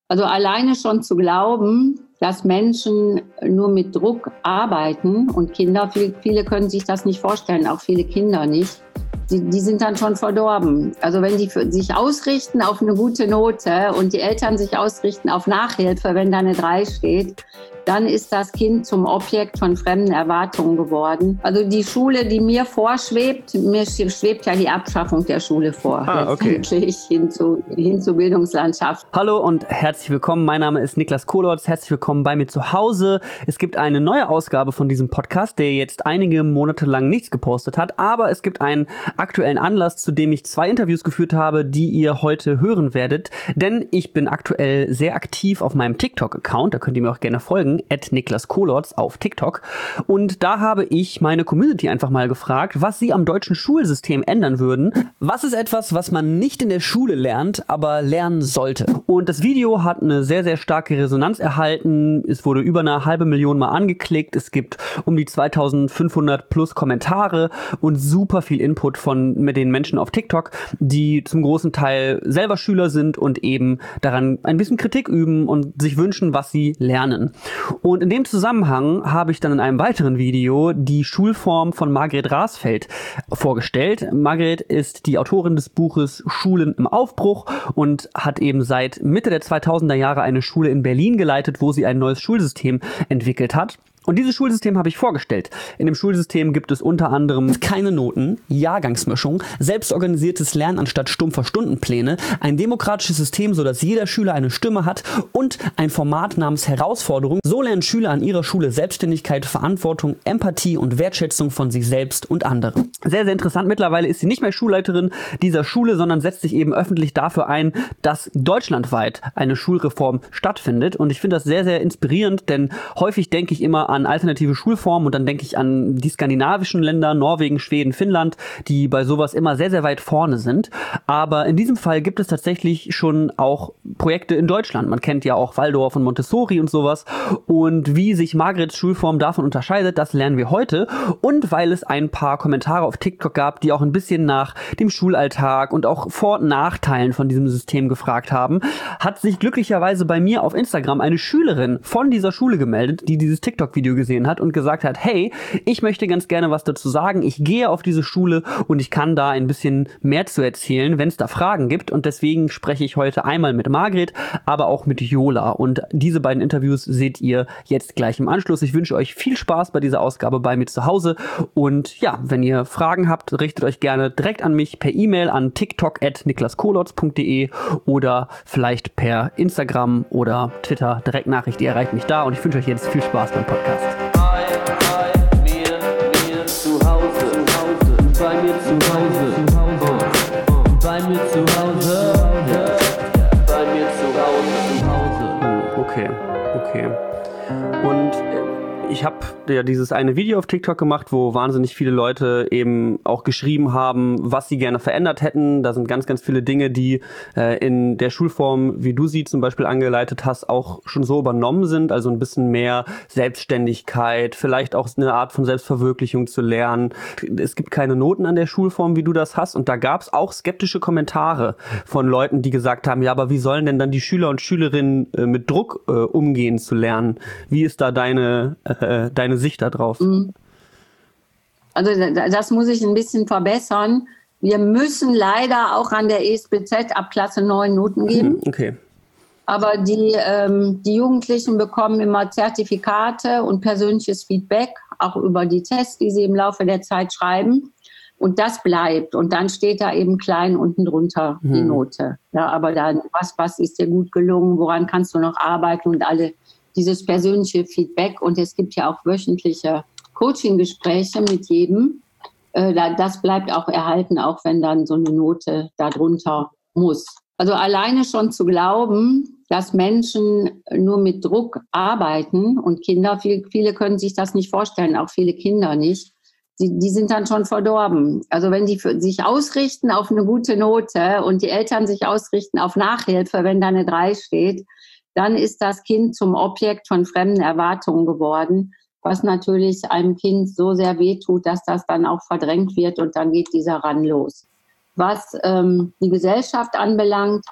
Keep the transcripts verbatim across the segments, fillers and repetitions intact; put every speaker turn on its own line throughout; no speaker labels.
Also alleine schon zu glauben, dass Menschen nur mit Druck arbeiten und Kinder, viele, viele können sich das nicht vorstellen, auch viele Kinder nicht, die, die sind dann schon verdorben. Also wenn die für, sich ausrichten auf eine gute Note und die Eltern sich ausrichten auf Nachhilfe, wenn da eine drei steht, dann ist das Kind zum Objekt von fremden Erwartungen geworden. Also die Schule, die mir vorschwebt, mir schwebt ja die Abschaffung der Schule vor.
Ah, okay.
Letztendlich hin zu, hin zur Bildungslandschaft.
Hallo und herzlich willkommen. Mein Name ist Niklas Kohlorz. Herzlich willkommen bei mir zu Hause. Es gibt eine neue Ausgabe von diesem Podcast, der jetzt einige Monate lang nichts gepostet hat. Aber es gibt einen aktuellen Anlass, zu dem ich zwei Interviews geführt habe, die ihr heute hören werdet. Denn ich bin aktuell sehr aktiv auf meinem TikTok-Account. Da könnt ihr mir auch gerne folgen. at Niklas Kohlorz auf TikTok. Und da habe ich meine Community einfach mal gefragt, was sie am deutschen Schulsystem ändern würden. Was ist etwas, was man nicht in der Schule lernt, aber lernen sollte? Und das Video hat eine sehr, sehr starke Resonanz erhalten. Es wurde über eine halbe Million Mal angeklickt. Es gibt um die zweitausendfünfhundert plus Kommentare und super viel Input von mit den Menschen auf TikTok, die zum großen Teil selber Schüler sind und eben daran ein bisschen Kritik üben und sich wünschen, was sie lernen. Und in dem Zusammenhang habe ich dann in einem weiteren Video die Schulform von Margret Rasfeld vorgestellt. Margret ist die Autorin des Buches Schulen im Aufbruch und hat eben seit Mitte der zweitausender Jahre eine Schule in Berlin geleitet, wo sie ein neues Schulsystem entwickelt hat. Und dieses Schulsystem habe ich vorgestellt. In dem Schulsystem gibt es unter anderem keine Noten, Jahrgangsmischung, selbstorganisiertes Lernen anstatt stumpfer Stundenpläne, ein demokratisches System, sodass jeder Schüler eine Stimme hat und ein Format namens Herausforderung. So lernen Schüler an ihrer Schule Selbstständigkeit, Verantwortung, Empathie und Wertschätzung von sich selbst und anderen. Sehr, sehr interessant. Mittlerweile ist sie nicht mehr Schulleiterin dieser Schule, sondern setzt sich eben öffentlich dafür ein, dass deutschlandweit eine Schulreform stattfindet. Und ich finde das sehr, sehr inspirierend, denn häufig denke ich immer an alternative Schulformen und dann denke ich an die skandinavischen Länder, Norwegen, Schweden, Finnland, die bei sowas immer sehr, sehr weit vorne sind. Aber in diesem Fall gibt es tatsächlich schon auch Projekte in Deutschland. Man kennt ja auch Waldorf und Montessori und sowas. Und wie sich Margrets Schulform davon unterscheidet, das lernen wir heute. Und weil es ein paar Kommentare auf TikTok gab, die auch ein bisschen nach dem Schulalltag und auch Vor- und Nachteilen von diesem System gefragt haben, hat sich glücklicherweise bei mir auf Instagram eine Schülerin von dieser Schule gemeldet, die dieses TikTok-Video gesehen hat und gesagt hat, hey, ich möchte ganz gerne was dazu sagen. Ich gehe auf diese Schule und ich kann da ein bisschen mehr zu erzählen, wenn es da Fragen gibt. Und deswegen spreche ich heute einmal mit Margret, aber auch mit Jola. Und diese beiden Interviews seht ihr jetzt gleich im Anschluss. Ich wünsche euch viel Spaß bei dieser Ausgabe bei mir zu Hause. Und ja, wenn ihr Fragen habt, richtet euch gerne direkt an mich per E-Mail an tiktok at niklaskohlotz punkt de oder vielleicht per Instagram oder Twitter Direktnachricht. Ihr erreicht mich da und ich wünsche euch jetzt viel Spaß beim Podcast. Bei, bei mir, mir zu Hause, zu Hause, bei mir zu Hause, bei mir zu Hause, bei mir zu Hause, zu Hause. Okay, okay. Und ich habe ja dieses eine Video auf TikTok gemacht, wo wahnsinnig viele Leute eben auch geschrieben haben, was sie gerne verändert hätten. Da sind ganz, ganz viele Dinge, die äh, in der Schulform, wie du sie zum Beispiel angeleitet hast, auch schon so übernommen sind. Also ein bisschen mehr Selbstständigkeit, vielleicht auch eine Art von Selbstverwirklichung zu lernen. Es gibt keine Noten an der Schulform, wie du das hast. Und da gab es auch skeptische Kommentare von Leuten, die gesagt haben, ja, aber wie sollen denn dann die Schüler und Schülerinnen äh, mit Druck äh, umgehen zu lernen? Wie ist da deine äh, deine Sicht da drauf?
Also das muss ich ein bisschen verbessern. Wir müssen leider auch an der E S B Z ab Klasse neun Noten geben.
Okay.
Aber die, ähm, die Jugendlichen bekommen immer Zertifikate und persönliches Feedback, auch über die Tests, die sie im Laufe der Zeit schreiben. Und das bleibt. Und dann steht da eben klein unten drunter die
Mhm.
Note. Ja, aber dann, was, was ist dir gut gelungen? Woran kannst du noch arbeiten? Und alle dieses persönliche Feedback. Und es gibt ja auch wöchentliche Coaching-Gespräche mit jedem. Äh, das bleibt auch erhalten, auch wenn dann so eine Note darunter muss. Also alleine schon zu glauben, dass Menschen nur mit Druck arbeiten und Kinder, viele, viele können sich das nicht vorstellen, auch viele Kinder nicht, die, die sind dann schon verdorben. Also wenn die für, sich ausrichten auf eine gute Note und die Eltern sich ausrichten auf Nachhilfe, wenn da eine drei steht, dann ist das Kind zum Objekt von fremden Erwartungen geworden, was natürlich einem Kind so sehr wehtut, dass das dann auch verdrängt wird und dann geht dieser Run los. Was ähm, die Gesellschaft anbelangt,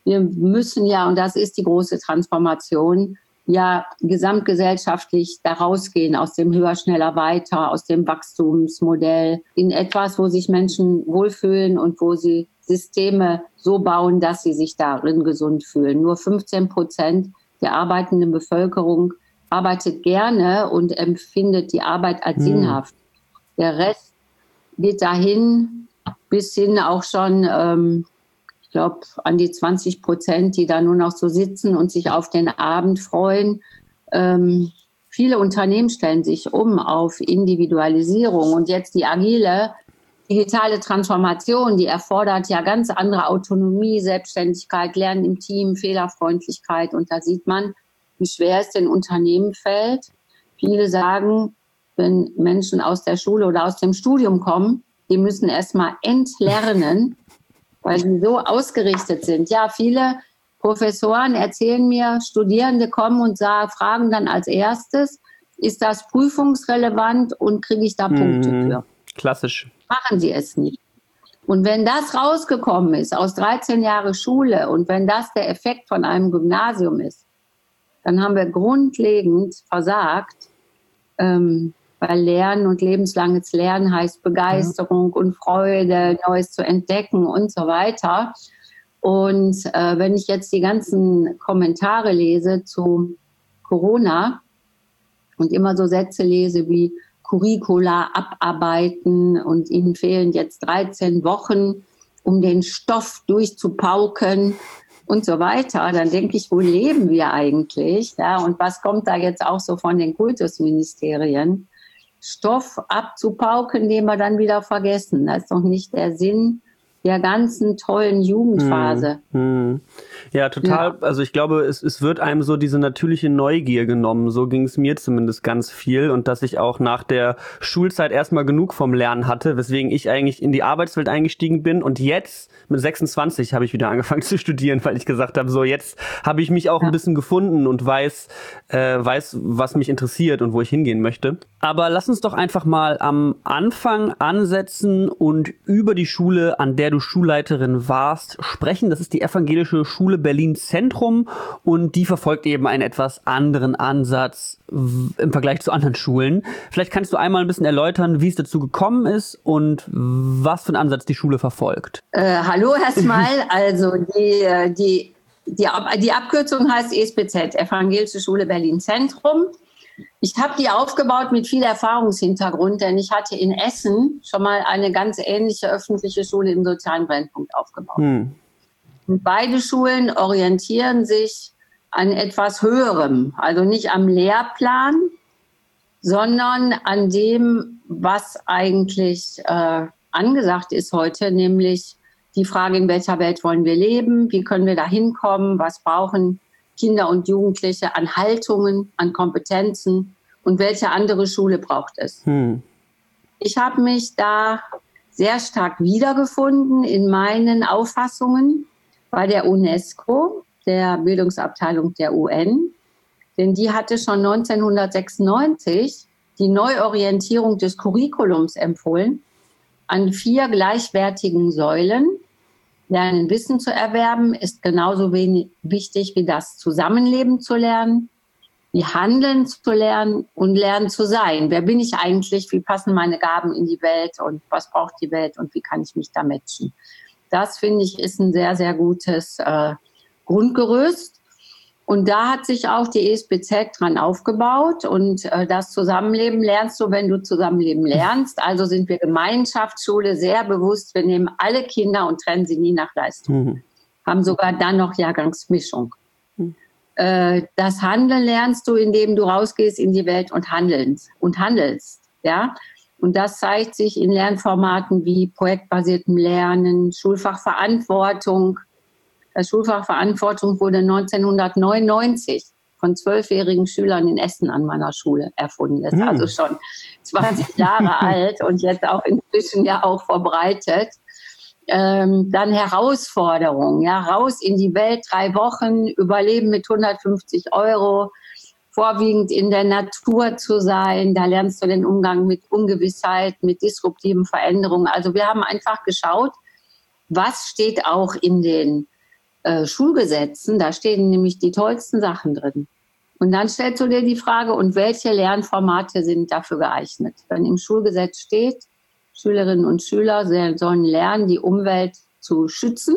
wir müssen ja, und das ist die große Transformation, ja gesamtgesellschaftlich da rausgehen aus dem Höher, Schneller, Weiter, aus dem Wachstumsmodell in etwas, wo sich Menschen wohlfühlen und wo sie Systeme so bauen, dass sie sich darin gesund fühlen. Nur fünfzehn Prozent der arbeitenden Bevölkerung arbeitet gerne und empfindet die Arbeit als hm. sinnhaft. Der Rest geht dahin, bis hin auch schon, ähm, ich glaube, an die zwanzig Prozent, die da nur noch so sitzen und sich auf den Abend freuen. Ähm, viele Unternehmen stellen sich um auf Individualisierung und jetzt die agile digitale Transformation, die erfordert ja ganz andere Autonomie, Selbstständigkeit, Lernen im Team, Fehlerfreundlichkeit. Und da sieht man, wie schwer es den Unternehmen fällt. Viele sagen, wenn Menschen aus der Schule oder aus dem Studium kommen, die müssen erstmal entlernen, weil sie so ausgerichtet sind. Ja, viele Professoren erzählen mir, Studierende kommen und sagen, fragen dann als erstes, ist das prüfungsrelevant und kriege ich da Punkte
mhm.
für?
Klassisch.
Machen sie es nicht. Und wenn das rausgekommen ist aus dreizehn Jahren Schule und wenn das der Effekt von einem Gymnasium ist, dann haben wir grundlegend versagt, ähm, weil Lernen und lebenslanges Lernen heißt Begeisterung ja. und Freude, Neues zu entdecken und so weiter. Und äh, wenn ich jetzt die ganzen Kommentare lese zu Corona und immer so Sätze lese wie Curricula abarbeiten und ihnen fehlen jetzt dreizehn Wochen, um den Stoff durchzupauken und so weiter, dann denke ich, wo leben wir eigentlich? Ja, und was kommt da jetzt auch so von den Kultusministerien? Stoff abzupauken, den wir dann wieder vergessen. Das ist doch nicht der Sinn der ganzen tollen Jugendphase.
Hm, hm. Ja, total. Ja. Also ich glaube, es, es wird einem so diese natürliche Neugier genommen. So ging es mir zumindest ganz viel. Und dass ich auch nach der Schulzeit erstmal genug vom Lernen hatte, weswegen ich eigentlich in die Arbeitswelt eingestiegen bin. Und jetzt mit sechsundzwanzig habe ich wieder angefangen zu studieren, weil ich gesagt habe, so jetzt habe ich mich auch ja. ein bisschen gefunden und weiß, äh, weiß, was mich interessiert und wo ich hingehen möchte. Aber lass uns doch einfach mal am Anfang ansetzen und über die Schule, an der du Schulleiterin warst, sprechen. Das ist die Evangelische Schule Berlin Zentrum und die verfolgt eben einen etwas anderen Ansatz im Vergleich zu anderen Schulen. Vielleicht kannst du einmal ein bisschen erläutern, wie es dazu gekommen ist und was für einen Ansatz die Schule verfolgt.
Äh, hallo erstmal, also die, die, die, die Abkürzung heißt E S B Z, Evangelische Schule Berlin Zentrum. Ich habe die aufgebaut mit viel Erfahrungshintergrund, denn ich hatte in Essen schon mal eine ganz ähnliche öffentliche Schule im sozialen Brennpunkt aufgebaut. Hm. Und beide Schulen orientieren sich an etwas Höherem, also nicht am Lehrplan, sondern an dem, was eigentlich äh, angesagt ist heute, nämlich die Frage, in welcher Welt wollen wir leben, wie können wir da hinkommen, was brauchen Kinder und Jugendliche an Haltungen, an Kompetenzen und welche andere Schule braucht es. Hm. Ich habe mich da sehr stark wiedergefunden in meinen Auffassungen bei der UNESCO, der Bildungsabteilung der U N, denn die hatte schon neunzehnhundertsechsundneunzig die Neuorientierung des Curriculums empfohlen an vier gleichwertigen Säulen. Lernen, Wissen zu erwerben, ist genauso wenig wichtig wie das Zusammenleben zu lernen, wie Handeln zu lernen und Lernen zu sein. Wer bin ich eigentlich? Wie passen meine Gaben in die Welt und was braucht die Welt und wie kann ich mich da matchen? Das, finde ich, ist ein sehr, sehr gutes äh, Grundgerüst. Und da hat sich auch die E S B Z dran aufgebaut. Und äh, das Zusammenleben lernst du, wenn du Zusammenleben lernst. Also sind wir Gemeinschaftsschule sehr bewusst. Wir nehmen alle Kinder und trennen sie nie nach Leistung. Mhm. Haben sogar dann noch Jahrgangsmischung. Mhm. Äh, das Handeln lernst du, indem du rausgehst in die Welt und handelst. Und handelst, ja. Und das zeigt sich in Lernformaten wie projektbasiertem Lernen, Schulfachverantwortung. Das Schulfach Verantwortung wurde neunzehnhundertneunundneunzig von zwölfjährigen Schülern in Essen an meiner Schule erfunden. Das ist also schon zwanzig Jahre alt und jetzt auch inzwischen ja auch verbreitet. Ähm, dann Herausforderungen, ja, raus in die Welt, drei Wochen, Überleben mit hundertfünfzig Euro, vorwiegend in der Natur zu sein. Da lernst du den Umgang mit Ungewissheit, mit disruptiven Veränderungen. Also wir haben einfach geschaut, was steht auch in den äh, Schulgesetzen, da stehen nämlich die tollsten Sachen drin. Und dann stellst du dir die Frage, und welche Lernformate sind dafür geeignet? Wenn im Schulgesetz steht, Schülerinnen und Schüler sollen lernen, die Umwelt zu schützen.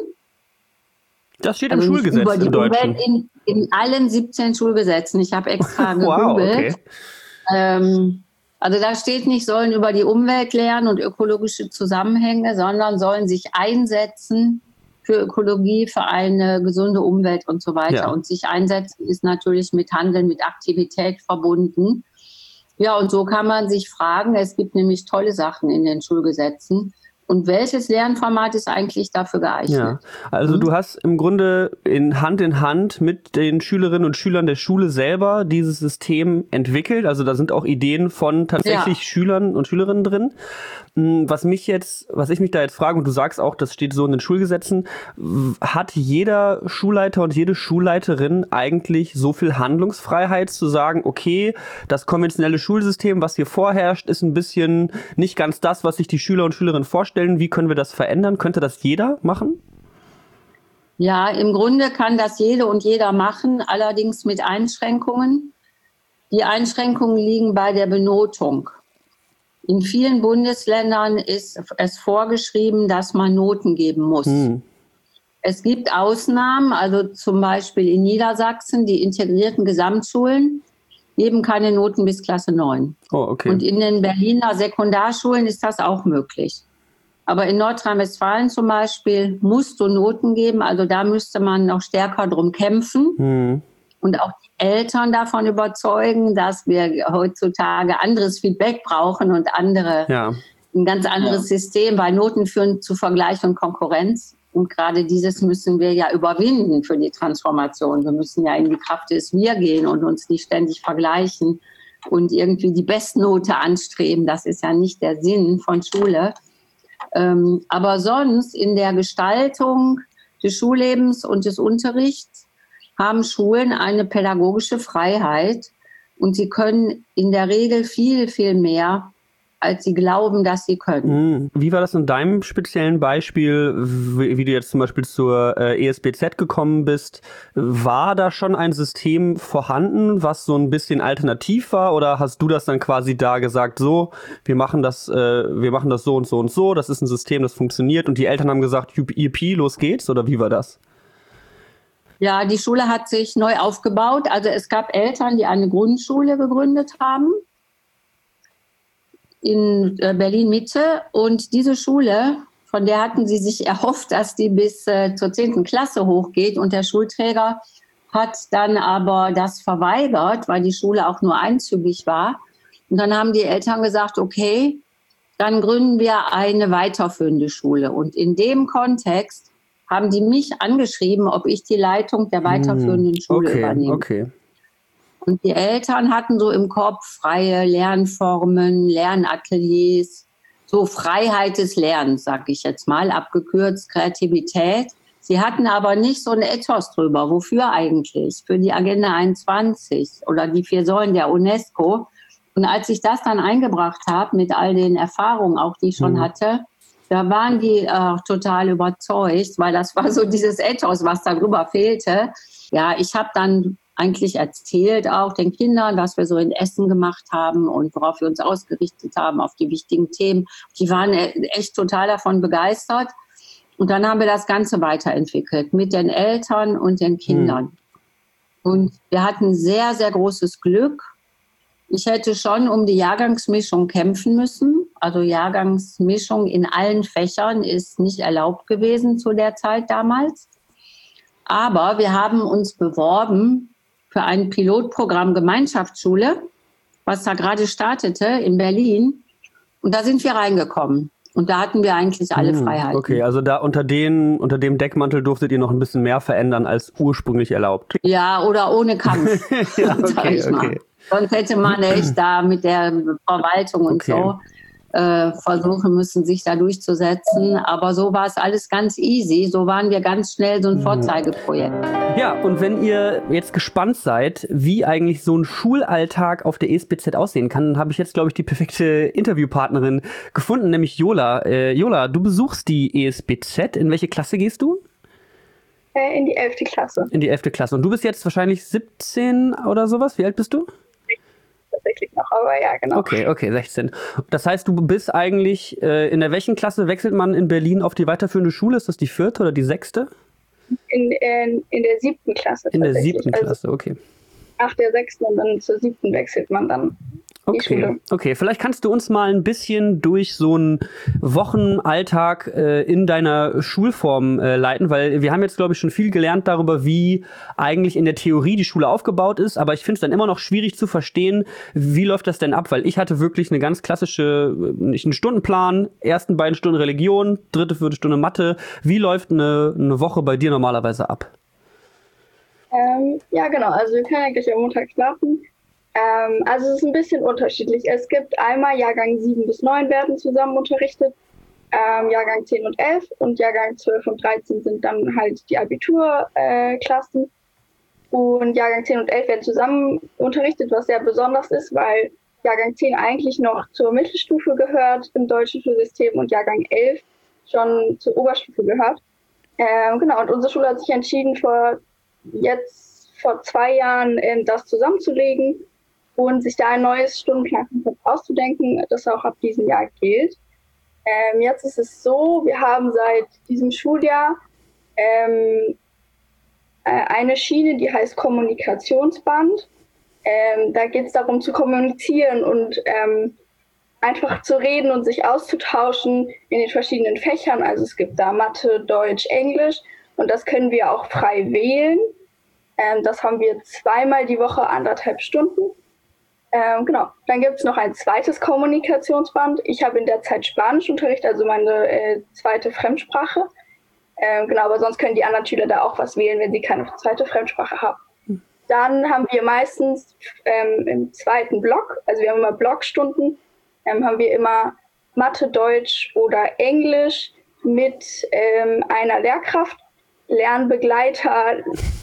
Das steht
also
im Schulgesetz
über die
im Deutschen.
Umwelt in, in allen siebzehn Schulgesetzen. Ich habe extra gegoogelt.
Wow, okay.
ähm, also da steht nicht, sollen über die Umwelt lernen und ökologische Zusammenhänge, sondern sollen sich einsetzen für Ökologie, für eine gesunde Umwelt und so weiter.
Ja.
Und sich einsetzen ist natürlich mit Handeln, mit Aktivität verbunden. Ja, und so kann man sich fragen, es gibt nämlich tolle Sachen in den Schulgesetzen. Und welches Lernformat ist eigentlich dafür geeignet?
Ja, also mhm. du hast im Grunde in Hand in Hand mit den Schülerinnen und Schülern der Schule selber dieses System entwickelt. Also da sind auch Ideen von tatsächlich ja. Schülern und Schülerinnen drin. Was mich jetzt, was ich mich da jetzt frage, und du sagst auch, das steht so in den Schulgesetzen, hat jeder Schulleiter und jede Schulleiterin eigentlich so viel Handlungsfreiheit zu sagen, okay, das konventionelle Schulsystem, was hier vorherrscht, ist ein bisschen nicht ganz das, was sich die Schüler und Schülerinnen vorstellen. Wie können wir das verändern? Könnte das jeder machen?
Ja, im Grunde kann das jede und jeder machen, allerdings mit Einschränkungen. Die Einschränkungen liegen bei der Benotung. In vielen Bundesländern ist es vorgeschrieben, dass man Noten geben muss. Hm. Es gibt Ausnahmen, also zum Beispiel in Niedersachsen, die integrierten Gesamtschulen geben keine Noten bis Klasse neun.
Oh, okay.
Und in den Berliner Sekundarschulen ist das auch möglich. Aber in Nordrhein-Westfalen zum Beispiel musst du Noten geben, also da müsste man noch stärker drum kämpfen. Hm. Und auch die Eltern davon überzeugen, dass wir heutzutage anderes Feedback brauchen und andere,
ja.
ein ganz anderes ja. System, weil Noten führen zu Vergleich und Konkurrenz. Und gerade dieses müssen wir ja überwinden für die Transformation. Wir müssen ja in die Kraft des Wir gehen und uns nicht ständig vergleichen und irgendwie die Bestnote anstreben. Das ist ja nicht der Sinn von Schule. Ähm, aber sonst in der Gestaltung des Schullebens und des Unterrichts haben Schulen eine pädagogische Freiheit und sie können in der Regel viel, viel mehr, als sie glauben, dass sie können.
Wie war das in deinem speziellen Beispiel, wie, wie du jetzt zum Beispiel zur äh, E S B Z gekommen bist? War da schon ein System vorhanden, was so ein bisschen alternativ war, oder hast du das dann quasi da gesagt, so, wir machen das, äh, wir machen das so und so und so, das ist ein System, das funktioniert, und die Eltern haben gesagt, yippie, los geht's, oder wie war das?
Ja, die Schule hat sich neu aufgebaut. Also es gab Eltern, die eine Grundschule gegründet haben in Berlin-Mitte. Und diese Schule, von der hatten sie sich erhofft, dass die bis äh, zur zehnten Klasse hochgeht. Und der Schulträger hat dann aber das verweigert, weil die Schule auch nur einzügig war. Und dann haben die Eltern gesagt, okay, dann gründen wir eine weiterführende Schule. Und in dem Kontext haben die mich angeschrieben, ob ich die Leitung der weiterführenden Schule
okay,
übernehme.
Okay.
Und die Eltern hatten so im Kopf freie Lernformen, Lernateliers, so Freiheit des Lernens, sag ich jetzt mal, abgekürzt Kreativität. Sie hatten aber nicht so ein Ethos drüber. Wofür eigentlich? Für die Agenda einundzwanzig oder die vier Säulen der UNESCO. Und als ich das dann eingebracht habe mit all den Erfahrungen, auch die ich schon mhm. hatte, da waren die äh, total überzeugt, weil das war so dieses Ethos, was darüber fehlte. Ja, ich habe dann eigentlich erzählt auch den Kindern, was wir so in Essen gemacht haben und worauf wir uns ausgerichtet haben, auf die wichtigen Themen. Die waren echt total davon begeistert. Und dann haben wir das Ganze weiterentwickelt mit den Eltern und den Kindern. Mhm. Und wir hatten sehr, sehr großes Glück. Ich hätte schon um die Jahrgangsmischung kämpfen müssen. Also Jahrgangsmischung in allen Fächern ist nicht erlaubt gewesen zu der Zeit damals. Aber wir haben uns beworben für ein Pilotprogramm Gemeinschaftsschule, was da gerade startete in Berlin. Und da sind wir reingekommen. Und da hatten wir eigentlich alle hm, Freiheiten.
Okay, also da unter, den, unter dem Deckmantel durftet ihr noch ein bisschen mehr verändern als ursprünglich erlaubt.
Ja, oder ohne Kampf.
Ja, okay, okay.
Sonst hätte man echt da mit der Verwaltung und okay. so äh, versuchen müssen, sich da durchzusetzen. Aber so war es alles ganz easy. So waren wir ganz schnell so ein Vorzeigeprojekt.
Ja, und wenn ihr jetzt gespannt seid, wie eigentlich so ein Schulalltag auf der E S B Z aussehen kann, habe ich jetzt, glaube ich, die perfekte Interviewpartnerin gefunden, nämlich Jola. Äh, Jola, du besuchst die E S B Z. In welche Klasse gehst du?
Äh, in die elfte Klasse.
In die elfte Klasse. Und du bist jetzt wahrscheinlich siebzehn oder sowas? Wie alt bist du?
Tatsächlich noch, aber ja, genau.
Okay, okay, sechzehn. Das heißt, du bist eigentlich, äh, in der welchen Klasse wechselt man in Berlin auf die weiterführende Schule? Ist das die vierte oder die sechste?
In, in, in der siebten Klasse.
In der siebten Klasse,
also
okay.
Nach der sechsten und dann zur siebten wechselt man dann.
Okay, okay. Vielleicht kannst du uns mal ein bisschen durch so einen Wochenalltag äh, in deiner Schulform äh, leiten, weil wir haben jetzt, glaube ich, schon viel gelernt darüber, wie eigentlich in der Theorie die Schule aufgebaut ist, aber ich finde es dann immer noch schwierig zu verstehen, wie läuft das denn ab, weil ich hatte wirklich eine ganz klassische, nicht einen Stundenplan, ersten beiden Stunden Religion, dritte, vierte Stunde Mathe. Wie läuft eine, eine Woche bei dir normalerweise ab?
Ähm, ja, genau. Also wir können eigentlich am Montag starten. Ähm, also es ist ein bisschen unterschiedlich. Es gibt einmal Jahrgang sieben bis neun werden zusammen unterrichtet, ähm, Jahrgang zehn und elf und Jahrgang zwölf und dreizehn sind dann halt die Abiturklassen. Äh, und Jahrgang zehn und elf werden zusammen unterrichtet, was sehr besonders ist, weil Jahrgang zehn eigentlich noch zur Mittelstufe gehört im deutschen Schulsystem und Jahrgang elf schon zur Oberstufe gehört. Ähm, genau, und unsere Schule hat sich entschieden, vor jetzt vor zwei Jahren äh, das zusammenzulegen und sich da ein neues Stundenplankonzept auszudenken, das auch ab diesem Jahr gilt. Ähm, jetzt ist es so, wir haben seit diesem Schuljahr ähm, eine Schiene, die heißt Kommunikationsband. Ähm, da geht es darum zu kommunizieren und ähm, einfach zu reden und sich auszutauschen in den verschiedenen Fächern. Also es gibt da Mathe, Deutsch, Englisch und das können wir auch frei wählen. Ähm, das haben wir zweimal die Woche, anderthalb Stunden. Ähm, genau. Dann gibt es noch ein zweites Kommunikationsband. Ich habe in der Zeit Spanischunterricht, also meine äh, zweite Fremdsprache. Ähm, genau, aber sonst können die anderen Schüler da auch was wählen, wenn sie keine zweite Fremdsprache haben. Dann haben wir meistens ähm, im zweiten Block, also wir haben immer Blockstunden, ähm, haben wir immer Mathe, Deutsch oder Englisch mit ähm, einer Lehrkraft, Lernbegleiter,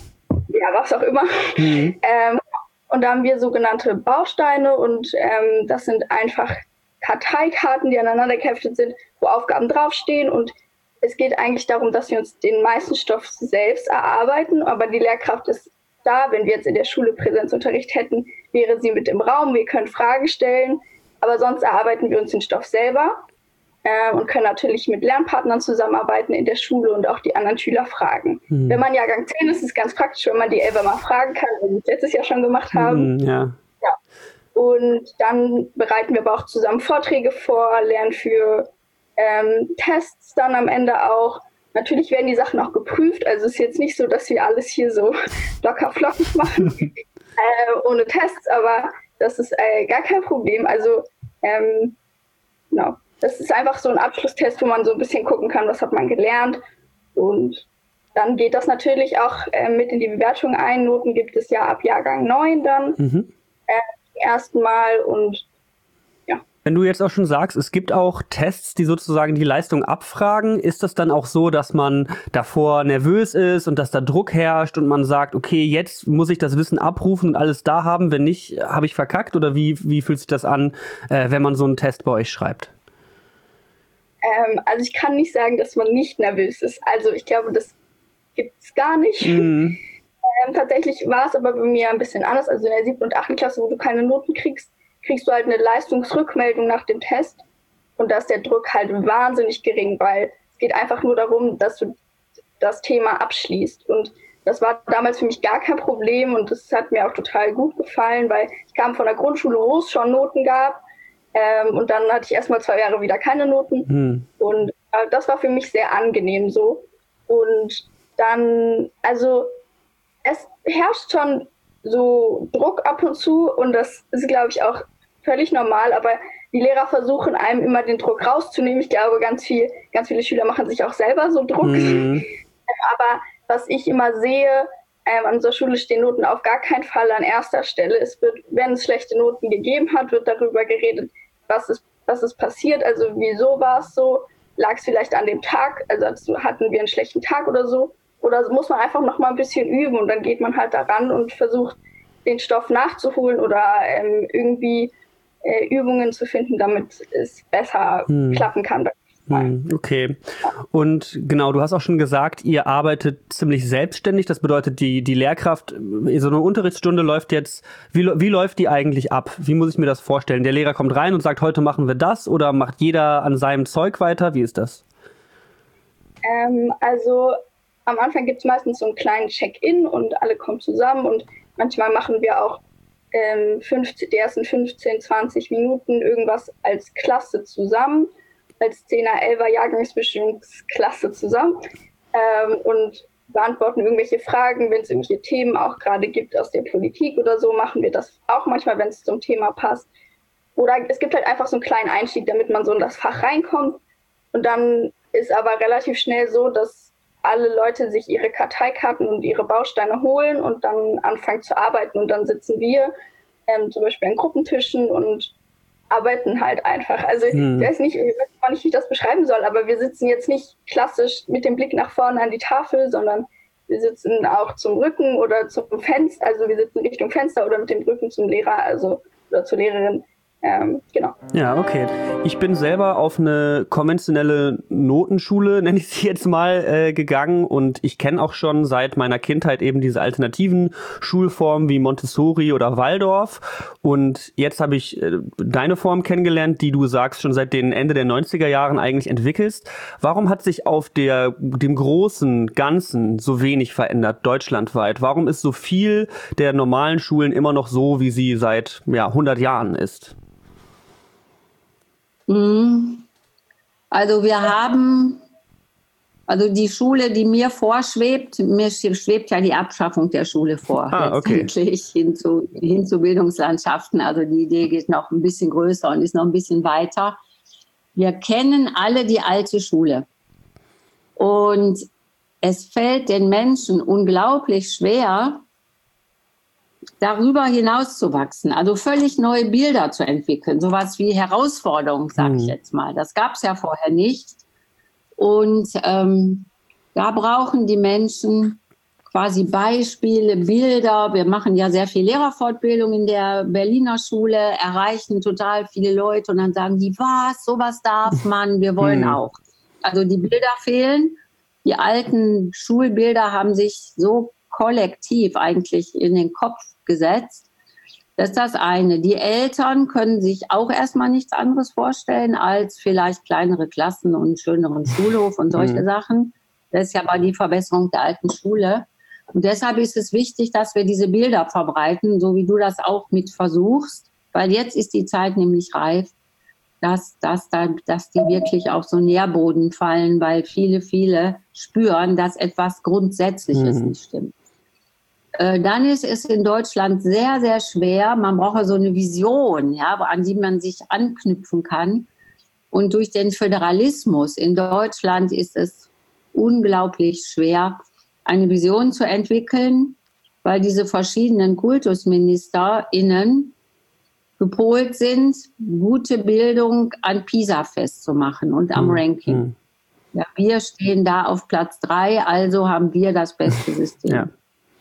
ja, was auch immer. Mhm. Ähm, und da haben wir sogenannte Bausteine und ähm, das sind einfach Karteikarten, die aneinander geheftet sind, wo Aufgaben draufstehen und es geht eigentlich darum, dass wir uns den meisten Stoff selbst erarbeiten, aber die Lehrkraft ist da. Wenn wir jetzt in der Schule Präsenzunterricht hätten, wäre sie mit im Raum, wir können Fragen stellen, aber sonst erarbeiten wir uns den Stoff selber äh, und können natürlich mit Lernpartnern zusammenarbeiten in der Schule und auch die anderen Schüler fragen. Mhm. Wenn man Jahrgang zehn ist, ist es ganz praktisch, wenn man die Elfer mal fragen kann, wie wir es letztes Jahr schon gemacht haben.
Mhm, ja.
Ja. Und dann bereiten wir aber auch zusammen Vorträge vor, lernen für ähm, Tests dann am Ende auch. Natürlich werden die Sachen auch geprüft, also es ist jetzt nicht so, dass wir alles hier so locker flockig machen, äh, ohne Tests, aber das ist äh, gar kein Problem. Also ähm, genau, das ist einfach so ein Abschlusstest, wo man so ein bisschen gucken kann, was hat man gelernt und dann geht das natürlich auch äh, mit in die Bewertung ein. Noten gibt es ja ab Jahrgang neun dann mhm. äh, zum ersten Mal und
wenn du jetzt auch schon sagst, es gibt auch Tests, die sozusagen die Leistung abfragen, ist das dann auch so, dass man davor nervös ist und dass da Druck herrscht und man sagt, okay, jetzt muss ich das Wissen abrufen und alles da haben, wenn nicht, habe ich verkackt? Oder wie, wie fühlt sich das an, äh, wenn man so einen Test bei euch schreibt?
Ähm, also ich kann nicht sagen, dass man nicht nervös ist. Also ich glaube, das gibt es gar nicht. Mhm. Ähm, tatsächlich war es aber bei mir ein bisschen anders. Also in der siebten und achten Klasse, wo du keine Noten kriegst, kriegst du halt eine Leistungsrückmeldung nach dem Test und da ist der Druck halt wahnsinnig gering, weil es geht einfach nur darum, dass du das Thema abschließt und das war damals für mich gar kein Problem und das hat mir auch total gut gefallen, weil ich kam von der Grundschule, wo es schon Noten gab ähm, und dann hatte ich erstmal zwei Jahre wieder keine Noten mhm. und äh, das war für mich sehr angenehm so und dann, also es herrscht schon so Druck ab und zu und das ist, glaube ich, auch völlig normal, aber die Lehrer versuchen einem immer den Druck rauszunehmen. Ich glaube, ganz viel, ganz viele Schüler machen sich auch selber so Druck. Mhm. Aber was ich immer sehe, ähm, an unserer Schule stehen Noten auf gar keinen Fall an erster Stelle. Es wird, wenn es schlechte Noten gegeben hat, wird darüber geredet, was ist, was ist passiert, also wieso war es so, lag es vielleicht an dem Tag, also hatten wir einen schlechten Tag oder so. Oder muss man einfach noch mal ein bisschen üben und dann geht man halt daran und versucht, den Stoff nachzuholen oder ähm, irgendwie äh, Übungen zu finden, damit es besser hm. klappen kann. mal.
Okay. Und genau, du hast auch schon gesagt, ihr arbeitet ziemlich selbstständig. Das bedeutet, die, die Lehrkraft, so eine Unterrichtsstunde läuft jetzt, wie, wie läuft die eigentlich ab? Wie muss ich mir das vorstellen? Der Lehrer kommt rein und sagt, heute machen wir das, oder macht jeder an seinem Zeug weiter? Wie ist das?
Ähm, also am Anfang gibt es meistens so einen kleinen Check-in und alle kommen zusammen und manchmal machen wir auch ähm, fünfzehn, die ersten fünfzehn, zwanzig Minuten irgendwas als Klasse zusammen, als zehner, elfer Jahrgangsbestimmungsklasse zusammen ähm, und beantworten irgendwelche Fragen, wenn es irgendwelche Themen auch gerade gibt aus der Politik oder so, machen wir das auch manchmal, wenn es zum Thema passt. Oder es gibt halt einfach so einen kleinen Einstieg, damit man so in das Fach reinkommt. Und dann ist aber relativ schnell so, dass alle Leute sich ihre Karteikarten und ihre Bausteine holen und dann anfangen zu arbeiten. Und dann sitzen wir ähm, zum Beispiel an Gruppentischen und arbeiten halt einfach. Also hm. ich weiß nicht, ich weiß nicht, wie ich das beschreiben soll, aber wir sitzen jetzt nicht klassisch mit dem Blick nach vorne an die Tafel, sondern wir sitzen auch zum Rücken oder zum Fenster, also wir sitzen Richtung Fenster oder mit dem Rücken zum Lehrer, also oder zur Lehrerin. Ähm, genau.
Ja, okay. Ich bin selber auf eine konventionelle Notenschule, nenne ich sie jetzt mal, äh, gegangen, und ich kenne auch schon seit meiner Kindheit eben diese alternativen Schulformen wie Montessori oder Waldorf, und jetzt habe ich äh, deine Form kennengelernt, die du sagst, schon seit den Ende der neunziger Jahren eigentlich entwickelst. Warum hat sich auf der dem großen Ganzen so wenig verändert, deutschlandweit? Warum ist so viel der normalen Schulen immer noch so, wie sie seit ja, hundert Jahren ist?
Also wir haben, also die Schule, die mir vorschwebt, mir schwebt ja die Abschaffung der Schule vor,
ah, okay.
letztendlich hin zu, hin zu Bildungslandschaften. Also die Idee geht noch ein bisschen größer und ist noch ein bisschen weiter. Wir kennen alle die alte Schule. Und es fällt den Menschen unglaublich schwer, darüber hinaus zu wachsen, also völlig neue Bilder zu entwickeln, sowas wie Herausforderung, sage ich jetzt mal. Das gab es ja vorher nicht. Und ähm, da brauchen die Menschen quasi Beispiele, Bilder. Wir machen ja sehr viel Lehrerfortbildung in der Berliner Schule, erreichen total viele Leute und dann sagen die, was, sowas darf man, wir wollen auch. Also die Bilder fehlen. Die alten Schulbilder haben sich so kollektiv eigentlich in den Kopf gesetzt. Das ist das eine. Die Eltern können sich auch erstmal nichts anderes vorstellen als vielleicht kleinere Klassen und einen schöneren Schulhof und solche mhm. Sachen. Das ist ja aber die Verbesserung der alten Schule. Und deshalb ist es wichtig, dass wir diese Bilder verbreiten, so wie du das auch mit versuchst, weil jetzt ist die Zeit nämlich reif, dass, dass, da, dass die wirklich auf so Nährboden fallen, weil viele, viele spüren, dass etwas Grundsätzliches mhm. nicht stimmt. Dann ist es in Deutschland sehr, sehr schwer. Man braucht ja so eine Vision, ja, an die man sich anknüpfen kann. Und durch den Föderalismus in Deutschland ist es unglaublich schwer, eine Vision zu entwickeln, weil diese verschiedenen KultusministerInnen gepolt sind, gute Bildung an PISA festzumachen und am mhm. Ranking. Ja, wir stehen da auf Platz drei, also haben wir das beste System. Ja.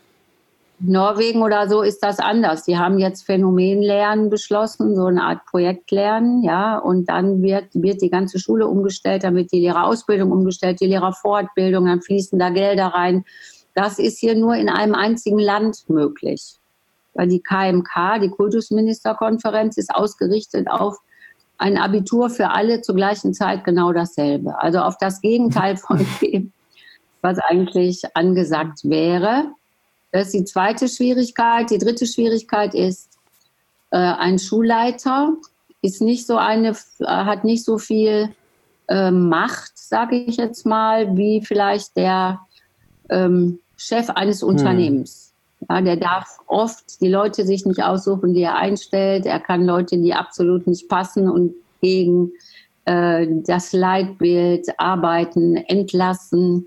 Norwegen oder so ist das anders. Die haben jetzt Phänomenlernen beschlossen, so eine Art Projektlernen, ja, und dann wird, wird die ganze Schule umgestellt, dann wird die Lehrerausbildung umgestellt, die Lehrerfortbildung, dann fließen da Gelder rein. Das ist hier nur in einem einzigen Land möglich. Weil die K M K, die Kultusministerkonferenz, ist ausgerichtet auf ein Abitur für alle zur gleichen Zeit genau dasselbe. Also auf das Gegenteil von dem, was eigentlich angesagt wäre. Das ist die zweite Schwierigkeit. Die dritte Schwierigkeit ist, äh, ein Schulleiter ist nicht so eine, äh, hat nicht so viel äh, Macht, sage ich jetzt mal, wie vielleicht der ähm, Chef eines Unternehmens. Hm. Ja, der darf oft die Leute sich nicht aussuchen, die er einstellt. Er kann Leute, die absolut nicht passen und gegen äh, das Leitbild arbeiten, entlassen.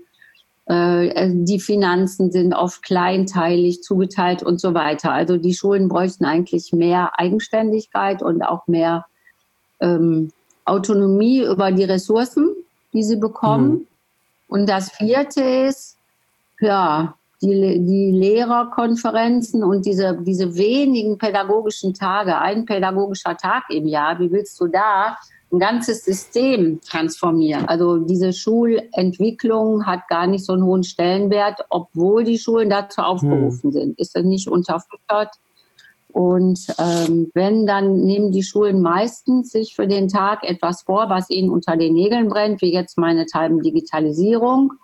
Die Finanzen sind oft kleinteilig zugeteilt und so weiter. Also die Schulen bräuchten eigentlich mehr Eigenständigkeit und auch mehr ähm, Autonomie über die Ressourcen, die sie bekommen. Mhm. Und das vierte ist, ja, die, die Lehrerkonferenzen und diese, diese wenigen pädagogischen Tage, ein pädagogischer Tag im Jahr, wie willst du da ein ganzes System transformieren. Also diese Schulentwicklung hat gar nicht so einen hohen Stellenwert, obwohl die Schulen dazu aufgerufen hm. sind. Ist das nicht unterfüttert? Und ähm, wenn, dann nehmen die Schulen meistens sich für den Tag etwas vor, was ihnen unter den Nägeln brennt, wie jetzt meinethalben Digitalisierung,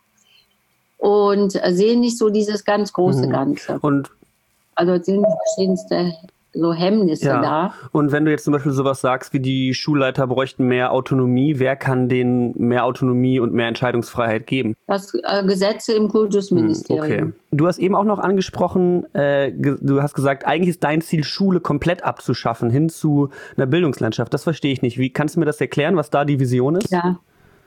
und sehen nicht so dieses ganz große hm. Ganze.
Und
also es sind verschiedenste so Hemmnisse
ja.
da.
Und wenn du jetzt zum Beispiel sowas sagst, wie die Schulleiter bräuchten mehr Autonomie, wer kann denen mehr Autonomie und mehr Entscheidungsfreiheit geben?
Das äh, Gesetze im Kultusministerium.
Okay. Du hast eben auch noch angesprochen, äh, ge- du hast gesagt, eigentlich ist dein Ziel, Schule komplett abzuschaffen, hin zu einer Bildungslandschaft. Das verstehe ich nicht. Wie kannst du mir das erklären, was da die Vision ist?
Ja.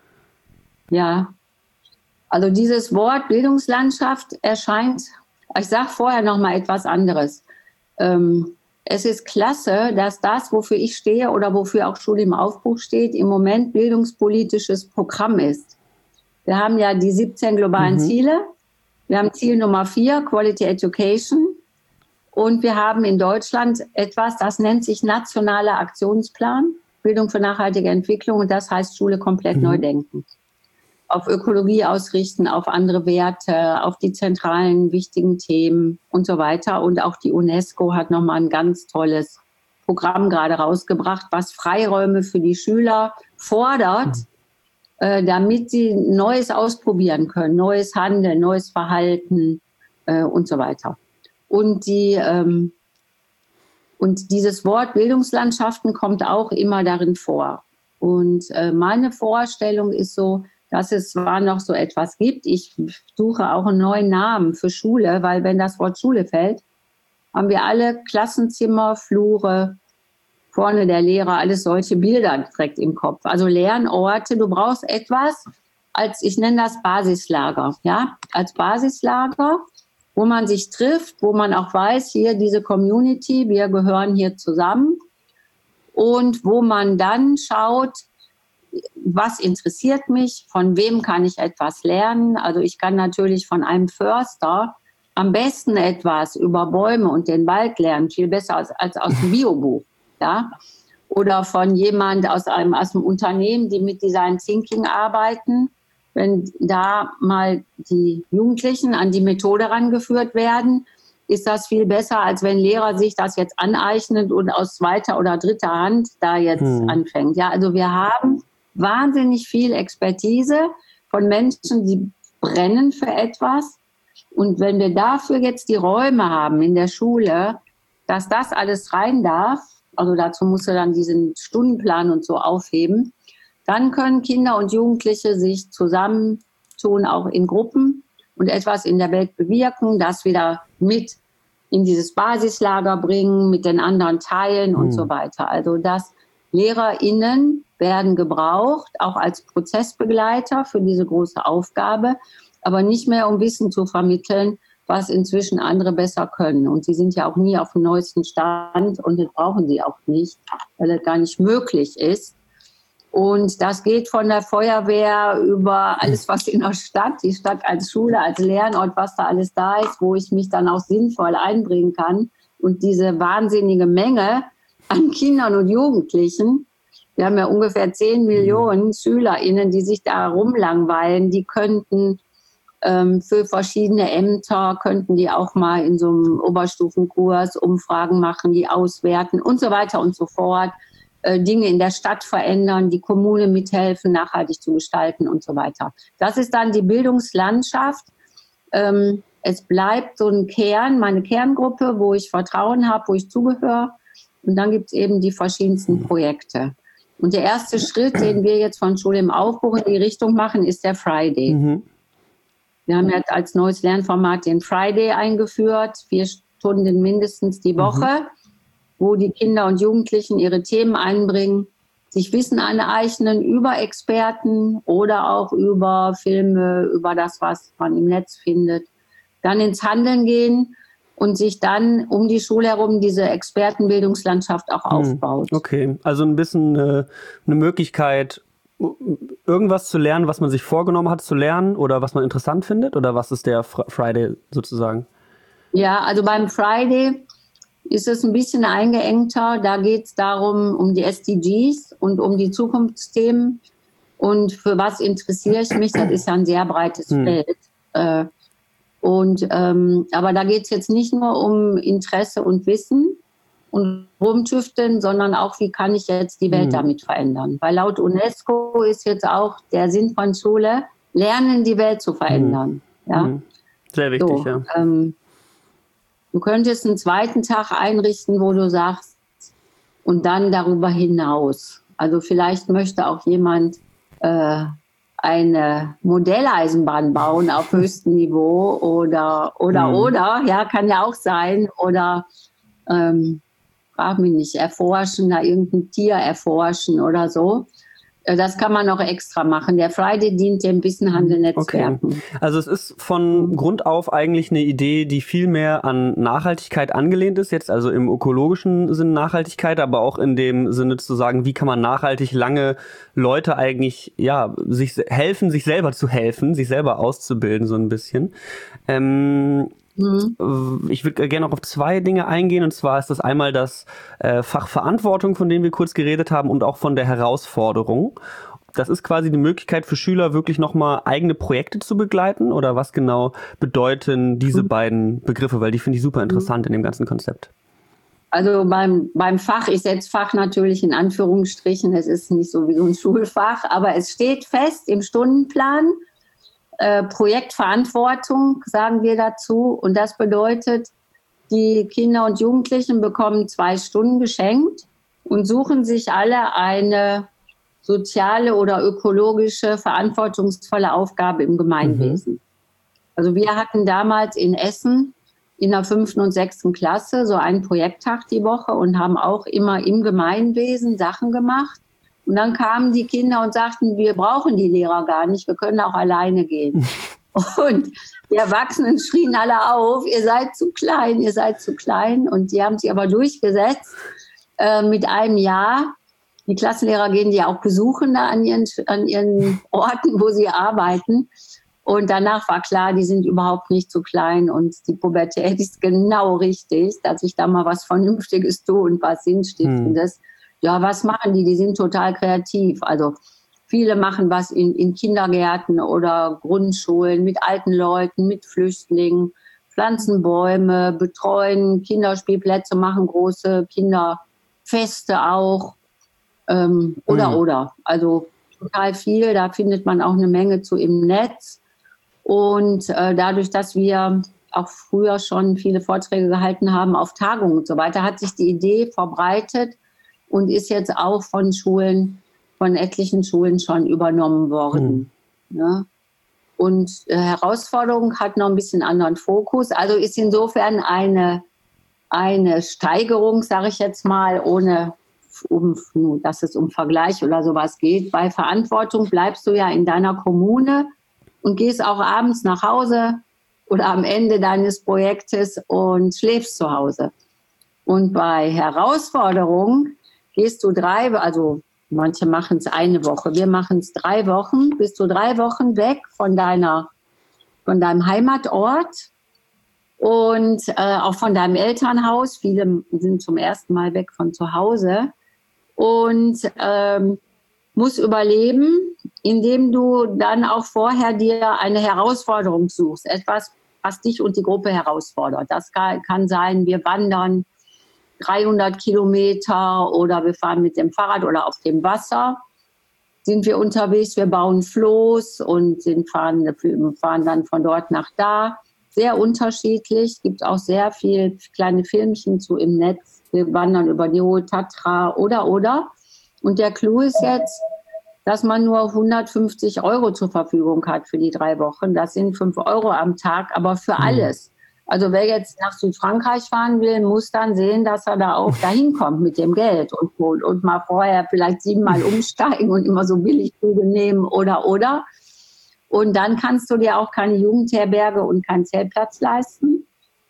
Ja. Also dieses Wort Bildungslandschaft erscheint, ich sage vorher noch mal etwas anderes. Ähm, Es ist klasse, dass das, wofür ich stehe oder wofür auch Schule im Aufbruch steht, im Moment bildungspolitisches Programm ist. Wir haben ja die siebzehn globalen mhm. Ziele. Wir haben Ziel Nummer vier, Quality Education. Und wir haben in Deutschland etwas, das nennt sich Nationaler Aktionsplan, Bildung für nachhaltige Entwicklung. Und das heißt Schule komplett mhm. neu denken. Auf Ökologie ausrichten, auf andere Werte, auf die zentralen wichtigen Themen und so weiter. Und auch die UNESCO hat nochmal ein ganz tolles Programm gerade rausgebracht, was Freiräume für die Schüler fordert, mhm. äh, damit sie Neues ausprobieren können, neues Handeln, neues Verhalten äh, und so weiter. Und, die, ähm, und dieses Wort Bildungslandschaften kommt auch immer darin vor. Und äh, meine Vorstellung ist so, dass es zwar noch so etwas gibt. Ich suche auch einen neuen Namen für Schule, weil wenn das Wort Schule fällt, haben wir alle Klassenzimmer, Flure, vorne der Lehrer, alles solche Bilder direkt im Kopf. Also Lernorte, du brauchst etwas als, ich nenne das Basislager, ja, als Basislager, wo man sich trifft, wo man auch weiß, hier diese Community, wir gehören hier zusammen und wo man dann schaut, was interessiert mich, von wem kann ich etwas lernen. Also ich kann natürlich von einem Förster am besten etwas über Bäume und den Wald lernen, viel besser als, als aus dem Biobuch. Ja? Oder von jemand aus einem, aus einem Unternehmen, die mit Design Thinking arbeiten. Wenn da mal die Jugendlichen an die Methode rangeführt werden, ist das viel besser, als wenn Lehrer sich das jetzt aneignen und aus zweiter oder dritter Hand da jetzt hm. anfängt. Ja, also wir haben wahnsinnig viel Expertise von Menschen, die brennen für etwas. Und wenn wir dafür jetzt die Räume haben in der Schule, dass das alles rein darf, also dazu musst du dann diesen Stundenplan und so aufheben, dann können Kinder und Jugendliche sich zusammentun, auch in Gruppen und etwas in der Welt bewirken, das wieder mit in dieses Basislager bringen, mit den anderen teilen und mhm. so weiter. Also dass LehrerInnen werden gebraucht, auch als Prozessbegleiter für diese große Aufgabe, aber nicht mehr, um Wissen zu vermitteln, was inzwischen andere besser können. Und sie sind ja auch nie auf dem neuesten Stand und das brauchen sie auch nicht, weil das gar nicht möglich ist. Und das geht von der Feuerwehr über alles, was in der Stadt, die Stadt als Schule, als Lernort, was da alles da ist, wo ich mich dann auch sinnvoll einbringen kann. Und diese wahnsinnige Menge an Kindern und Jugendlichen, wir haben ja ungefähr zehn Millionen SchülerInnen, die sich da rumlangweilen, die könnten ähm, für verschiedene Ämter, könnten die auch mal in so einem Oberstufenkurs Umfragen machen, die auswerten und so weiter und so fort. Dinge in der Stadt verändern, die Kommune mithelfen, nachhaltig zu gestalten und so weiter. Das ist dann die Bildungslandschaft. Ähm, es bleibt so ein Kern, meine Kerngruppe, wo ich Vertrauen habe, wo ich zugehöre. Und dann gibt es eben die verschiedensten Projekte. Und der erste Schritt, den wir jetzt von Schule im Aufbruch in die Richtung machen, ist der Friday. Mhm. Wir haben jetzt als neues Lernformat den Friday eingeführt, vier Stunden mindestens die Woche. Mhm. wo die Kinder und Jugendlichen ihre Themen einbringen, sich Wissen aneignen über Experten oder auch über Filme, über das, was man im Netz findet, dann ins Handeln gehen und sich dann um die Schule herum diese Expertenbildungslandschaft auch aufbaut.
Okay, also ein bisschen äh, eine Möglichkeit, irgendwas zu lernen, was man sich vorgenommen hat zu lernen oder was man interessant findet, oder was ist der Friday sozusagen?
Ja, also beim Friday ist es ein bisschen eingeengter. Da geht es darum, um die S D Gs und um die Zukunftsthemen. Und für was interessiere ich mich? Das ist ja ein sehr breites hm. Feld. Äh, und, ähm, aber da geht es jetzt nicht nur um Interesse und Wissen und Rumtüfteln, sondern auch, wie kann ich jetzt die Welt hm. damit verändern? Weil laut UNESCO ist jetzt auch der Sinn von Schule, lernen, die Welt zu verändern. Hm. Ja?
Hm. Sehr wichtig, so, ja.
Ähm, du könntest einen zweiten Tag einrichten, wo du sagst, und dann darüber hinaus. Also vielleicht möchte auch jemand äh, eine Modelleisenbahn bauen auf höchstem Niveau oder, oder, mhm. oder, ja, kann ja auch sein, oder, ähm, frag mich nicht, erforschen, da irgendein Tier erforschen oder so. Das kann man noch extra machen. Der Friday dient dem Wissenhandel-Netzwerken.
Okay. Also es ist von Grund auf eigentlich eine Idee, die viel mehr an Nachhaltigkeit angelehnt ist, jetzt also im ökologischen Sinne Nachhaltigkeit, aber auch in dem Sinne zu sagen, wie kann man nachhaltig lange Leute eigentlich, ja, sich helfen, sich selber zu helfen, sich selber auszubilden so ein bisschen. Ähm, Mhm. Ich würde gerne noch auf zwei Dinge eingehen, und zwar ist das einmal das äh, Fach Verantwortung, von dem wir kurz geredet haben, und auch von der Herausforderung. Das ist quasi die Möglichkeit für Schüler, wirklich nochmal eigene Projekte zu begleiten, oder was genau bedeuten diese mhm. beiden Begriffe, weil die finde ich super interessant mhm. in dem ganzen Konzept.
Also beim, beim Fach, ich setze Fach natürlich in Anführungsstrichen, es ist nicht so wie so ein Schulfach, aber es steht fest im Stundenplan, Äh, Projektverantwortung, sagen wir dazu. Und das bedeutet, die Kinder und Jugendlichen bekommen zwei Stunden geschenkt und suchen sich alle eine soziale oder ökologische, verantwortungsvolle Aufgabe im Gemeinwesen. Mhm. Also wir hatten damals in Essen in der fünften und sechsten Klasse so einen Projekttag die Woche und haben auch immer im Gemeinwesen Sachen gemacht. Und dann kamen die Kinder und sagten, wir brauchen die Lehrer gar nicht, wir können auch alleine gehen. Und die Erwachsenen schrien alle auf, ihr seid zu klein, ihr seid zu klein. Und die haben sich aber durchgesetzt äh, mit einem Jahr. Die Klassenlehrer gehen die auch besuchen da an ihren, an ihren Orten, wo sie arbeiten. Und danach war klar, die sind überhaupt nicht zu klein. Und die Pubertät ist genau richtig, dass ich da mal was Vernünftiges tue und was Sinnstiftendes. Hm. Ja, was machen die? Die sind total kreativ. Also viele machen was in, in Kindergärten oder Grundschulen mit alten Leuten, mit Flüchtlingen, pflanzen Bäume, betreuen Kinderspielplätze, machen große Kinderfeste auch. Ähm, oder, mhm. oder. Also total viel. Da findet man auch eine Menge zu im Netz. Und äh, dadurch, dass wir auch früher schon viele Vorträge gehalten haben auf Tagungen und so weiter, hat sich die Idee verbreitet, und ist jetzt auch von Schulen, von etlichen Schulen schon übernommen worden. Mhm. Ja. Und äh, Herausforderung hat noch ein bisschen anderen Fokus. Also ist insofern eine, eine Steigerung, sage ich jetzt mal, ohne, um, dass es um Vergleich oder sowas geht. Bei Verantwortung bleibst du ja in deiner Kommune und gehst auch abends nach Hause oder am Ende deines Projektes und schläfst zu Hause. Und bei Herausforderung gehst du drei, also manche machen es eine Woche, wir machen es drei Wochen, bist du drei Wochen weg von deiner, von deinem Heimatort und äh, auch von deinem Elternhaus. Viele sind zum ersten Mal weg von zu Hause und ähm, musst überleben, indem du dann auch vorher dir eine Herausforderung suchst, etwas, was dich und die Gruppe herausfordert. Das kann, kann sein, wir wandern dreihundert Kilometer oder wir fahren mit dem Fahrrad oder auf dem Wasser, sind wir unterwegs, wir bauen Floß und sind, fahren, fahren dann von dort nach da. Sehr unterschiedlich, gibt auch sehr viele kleine Filmchen zu im Netz. Wir wandern über die Hohe Tatra oder, oder. Und der Clou ist jetzt, dass man nur hundertfünfzig Euro zur Verfügung hat für die drei Wochen. Das sind fünf Euro am Tag, aber für mhm. alles. Also wer jetzt nach Südfrankreich fahren will, muss dann sehen, dass er da auch dahin kommt mit dem Geld und, und, und mal vorher vielleicht siebenmal umsteigen und immer so Billigflüge nehmen oder, oder. Und dann kannst du dir auch keine Jugendherberge und keinen Zeltplatz leisten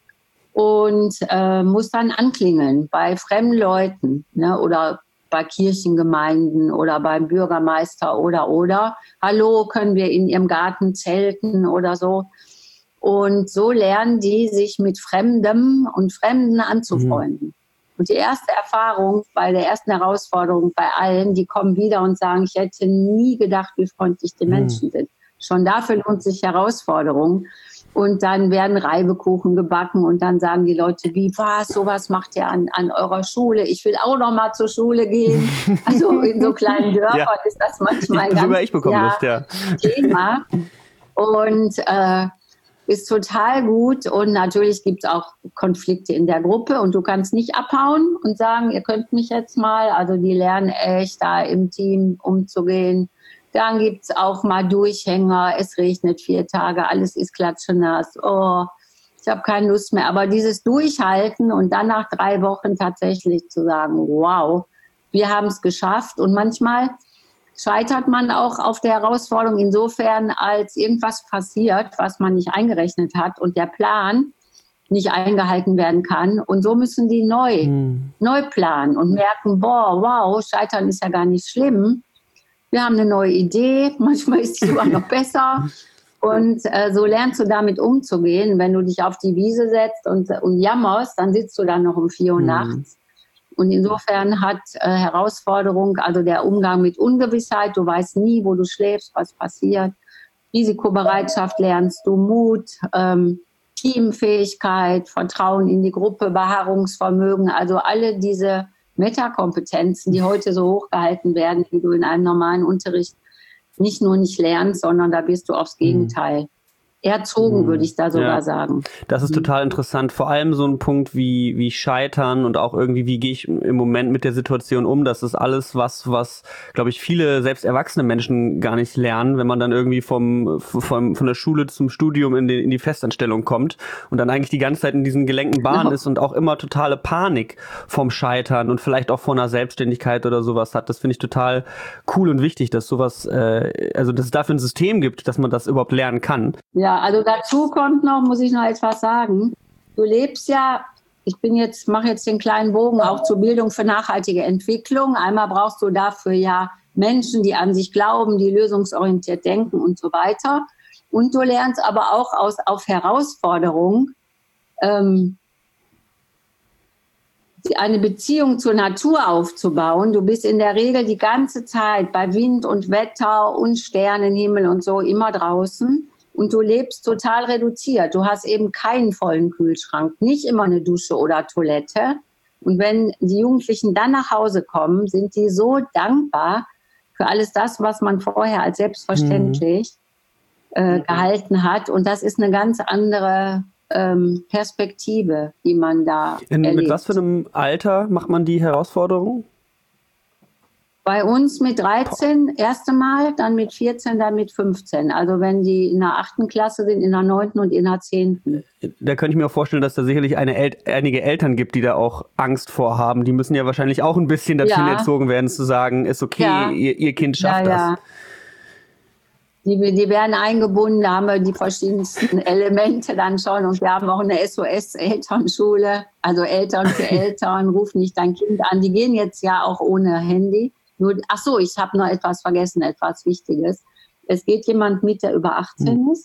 und äh, musst dann anklingeln bei fremden Leuten, ne, oder bei Kirchengemeinden oder beim Bürgermeister oder, oder. Hallo, können wir in Ihrem Garten zelten oder so. Und so lernen die, sich mit Fremdem und Fremden anzufreunden. Mhm. Und die erste Erfahrung bei der ersten Herausforderung bei allen, die kommen wieder und sagen, ich hätte nie gedacht, wie freundlich die Menschen sind. Schon dafür lohnt sich Herausforderung. Und dann werden Reibekuchen gebacken und dann sagen die Leute, wie was, sowas macht ihr an, an eurer Schule. Ich will auch noch mal zur Schule gehen. Also in so kleinen Dörfern ja. ist das manchmal ein ganz
ich bekomme
ja,
Lust, ja.
Thema. Und äh, ist total gut. Und natürlich gibt es auch Konflikte in der Gruppe und du kannst nicht abhauen und sagen, ihr könnt mich jetzt mal. Also die lernen echt da im Team umzugehen. Dann gibt es auch mal Durchhänger, es regnet vier Tage, alles ist klatschenass. Oh, ich habe keine Lust mehr. Aber dieses Durchhalten und dann nach drei Wochen tatsächlich zu sagen, wow, wir haben es geschafft. Und manchmal scheitert man auch auf der Herausforderung insofern, als irgendwas passiert, was man nicht eingerechnet hat und der Plan nicht eingehalten werden kann. Und so müssen die neu, hm. neu planen und merken, boah, wow, Scheitern ist ja gar nicht schlimm. Wir haben eine neue Idee, manchmal ist sie sogar noch besser. Und äh, so lernst du damit umzugehen. Wenn du dich auf die Wiese setzt und, und jammerst, dann sitzt du dann noch um vier Uhr mhm. nachts. Und insofern hat äh, Herausforderung, also der Umgang mit Ungewissheit, du weißt nie, wo du schläfst, was passiert. Risikobereitschaft lernst du, Mut, ähm, Teamfähigkeit, Vertrauen in die Gruppe, Beharrungsvermögen, also alle diese Metakompetenzen, die heute so hochgehalten werden, die du in einem normalen Unterricht nicht nur nicht lernst, sondern da bist du aufs Gegenteil erzogen, würde ich da sogar ja. sagen.
Das ist total interessant. Vor allem so ein Punkt wie, wie Scheitern und auch irgendwie, wie gehe ich im Moment mit der Situation um. Das ist alles was, was, glaube ich, viele selbst erwachsene Menschen gar nicht lernen, wenn man dann irgendwie vom, vom von der Schule zum Studium in die, in die Festanstellung kommt und dann eigentlich die ganze Zeit in diesen gelenkten Bahnen genau. ist und auch immer totale Panik vom Scheitern und vielleicht auch vor einer Selbstständigkeit oder sowas hat. Das finde ich total cool und wichtig, dass sowas, äh, also dass es dafür ein System gibt, dass man das überhaupt lernen kann.
Ja, also dazu kommt noch, muss ich noch etwas sagen. Du lebst ja, ich bin jetzt, mache jetzt den kleinen Bogen auch zur Bildung für nachhaltige Entwicklung. Einmal brauchst du dafür ja Menschen, die an sich glauben, die lösungsorientiert denken und so weiter. Und du lernst aber auch aus, auf Herausforderung ähm, eine Beziehung zur Natur aufzubauen. Du bist in der Regel die ganze Zeit bei Wind und Wetter und Sternenhimmel und so immer draußen. Und du lebst total reduziert. Du hast eben keinen vollen Kühlschrank, nicht immer eine Dusche oder Toilette. Und wenn die Jugendlichen dann nach Hause kommen, sind die so dankbar für alles das, was man vorher als selbstverständlich mhm. äh, gehalten hat. Und das ist eine ganz andere ähm, Perspektive, die man da
In,
erlebt.
Mit was für einem Alter macht man die Herausforderung?
Bei uns mit dreizehn erste Mal, dann mit vierzehn, dann mit fünfzehn. Also wenn die in der achten Klasse sind, in der neunten und in der zehnten.
Da könnte ich mir auch vorstellen, dass da sicherlich eine El- einige Eltern gibt, die da auch Angst vorhaben. Die müssen ja wahrscheinlich auch ein bisschen dazu ja. erzogen werden, zu sagen, ist okay, ja. ihr, ihr Kind schafft ja, ja. das.
Die, die werden eingebunden, da haben wir die verschiedensten Elemente dann schon. Und wir haben auch eine S O S-Elternschule, also Eltern für Eltern, ruf nicht dein Kind an. Die gehen jetzt ja auch ohne Handy. Nur, ach so, ich habe noch etwas vergessen, etwas Wichtiges. Es geht jemand mit, der über achtzehn ist.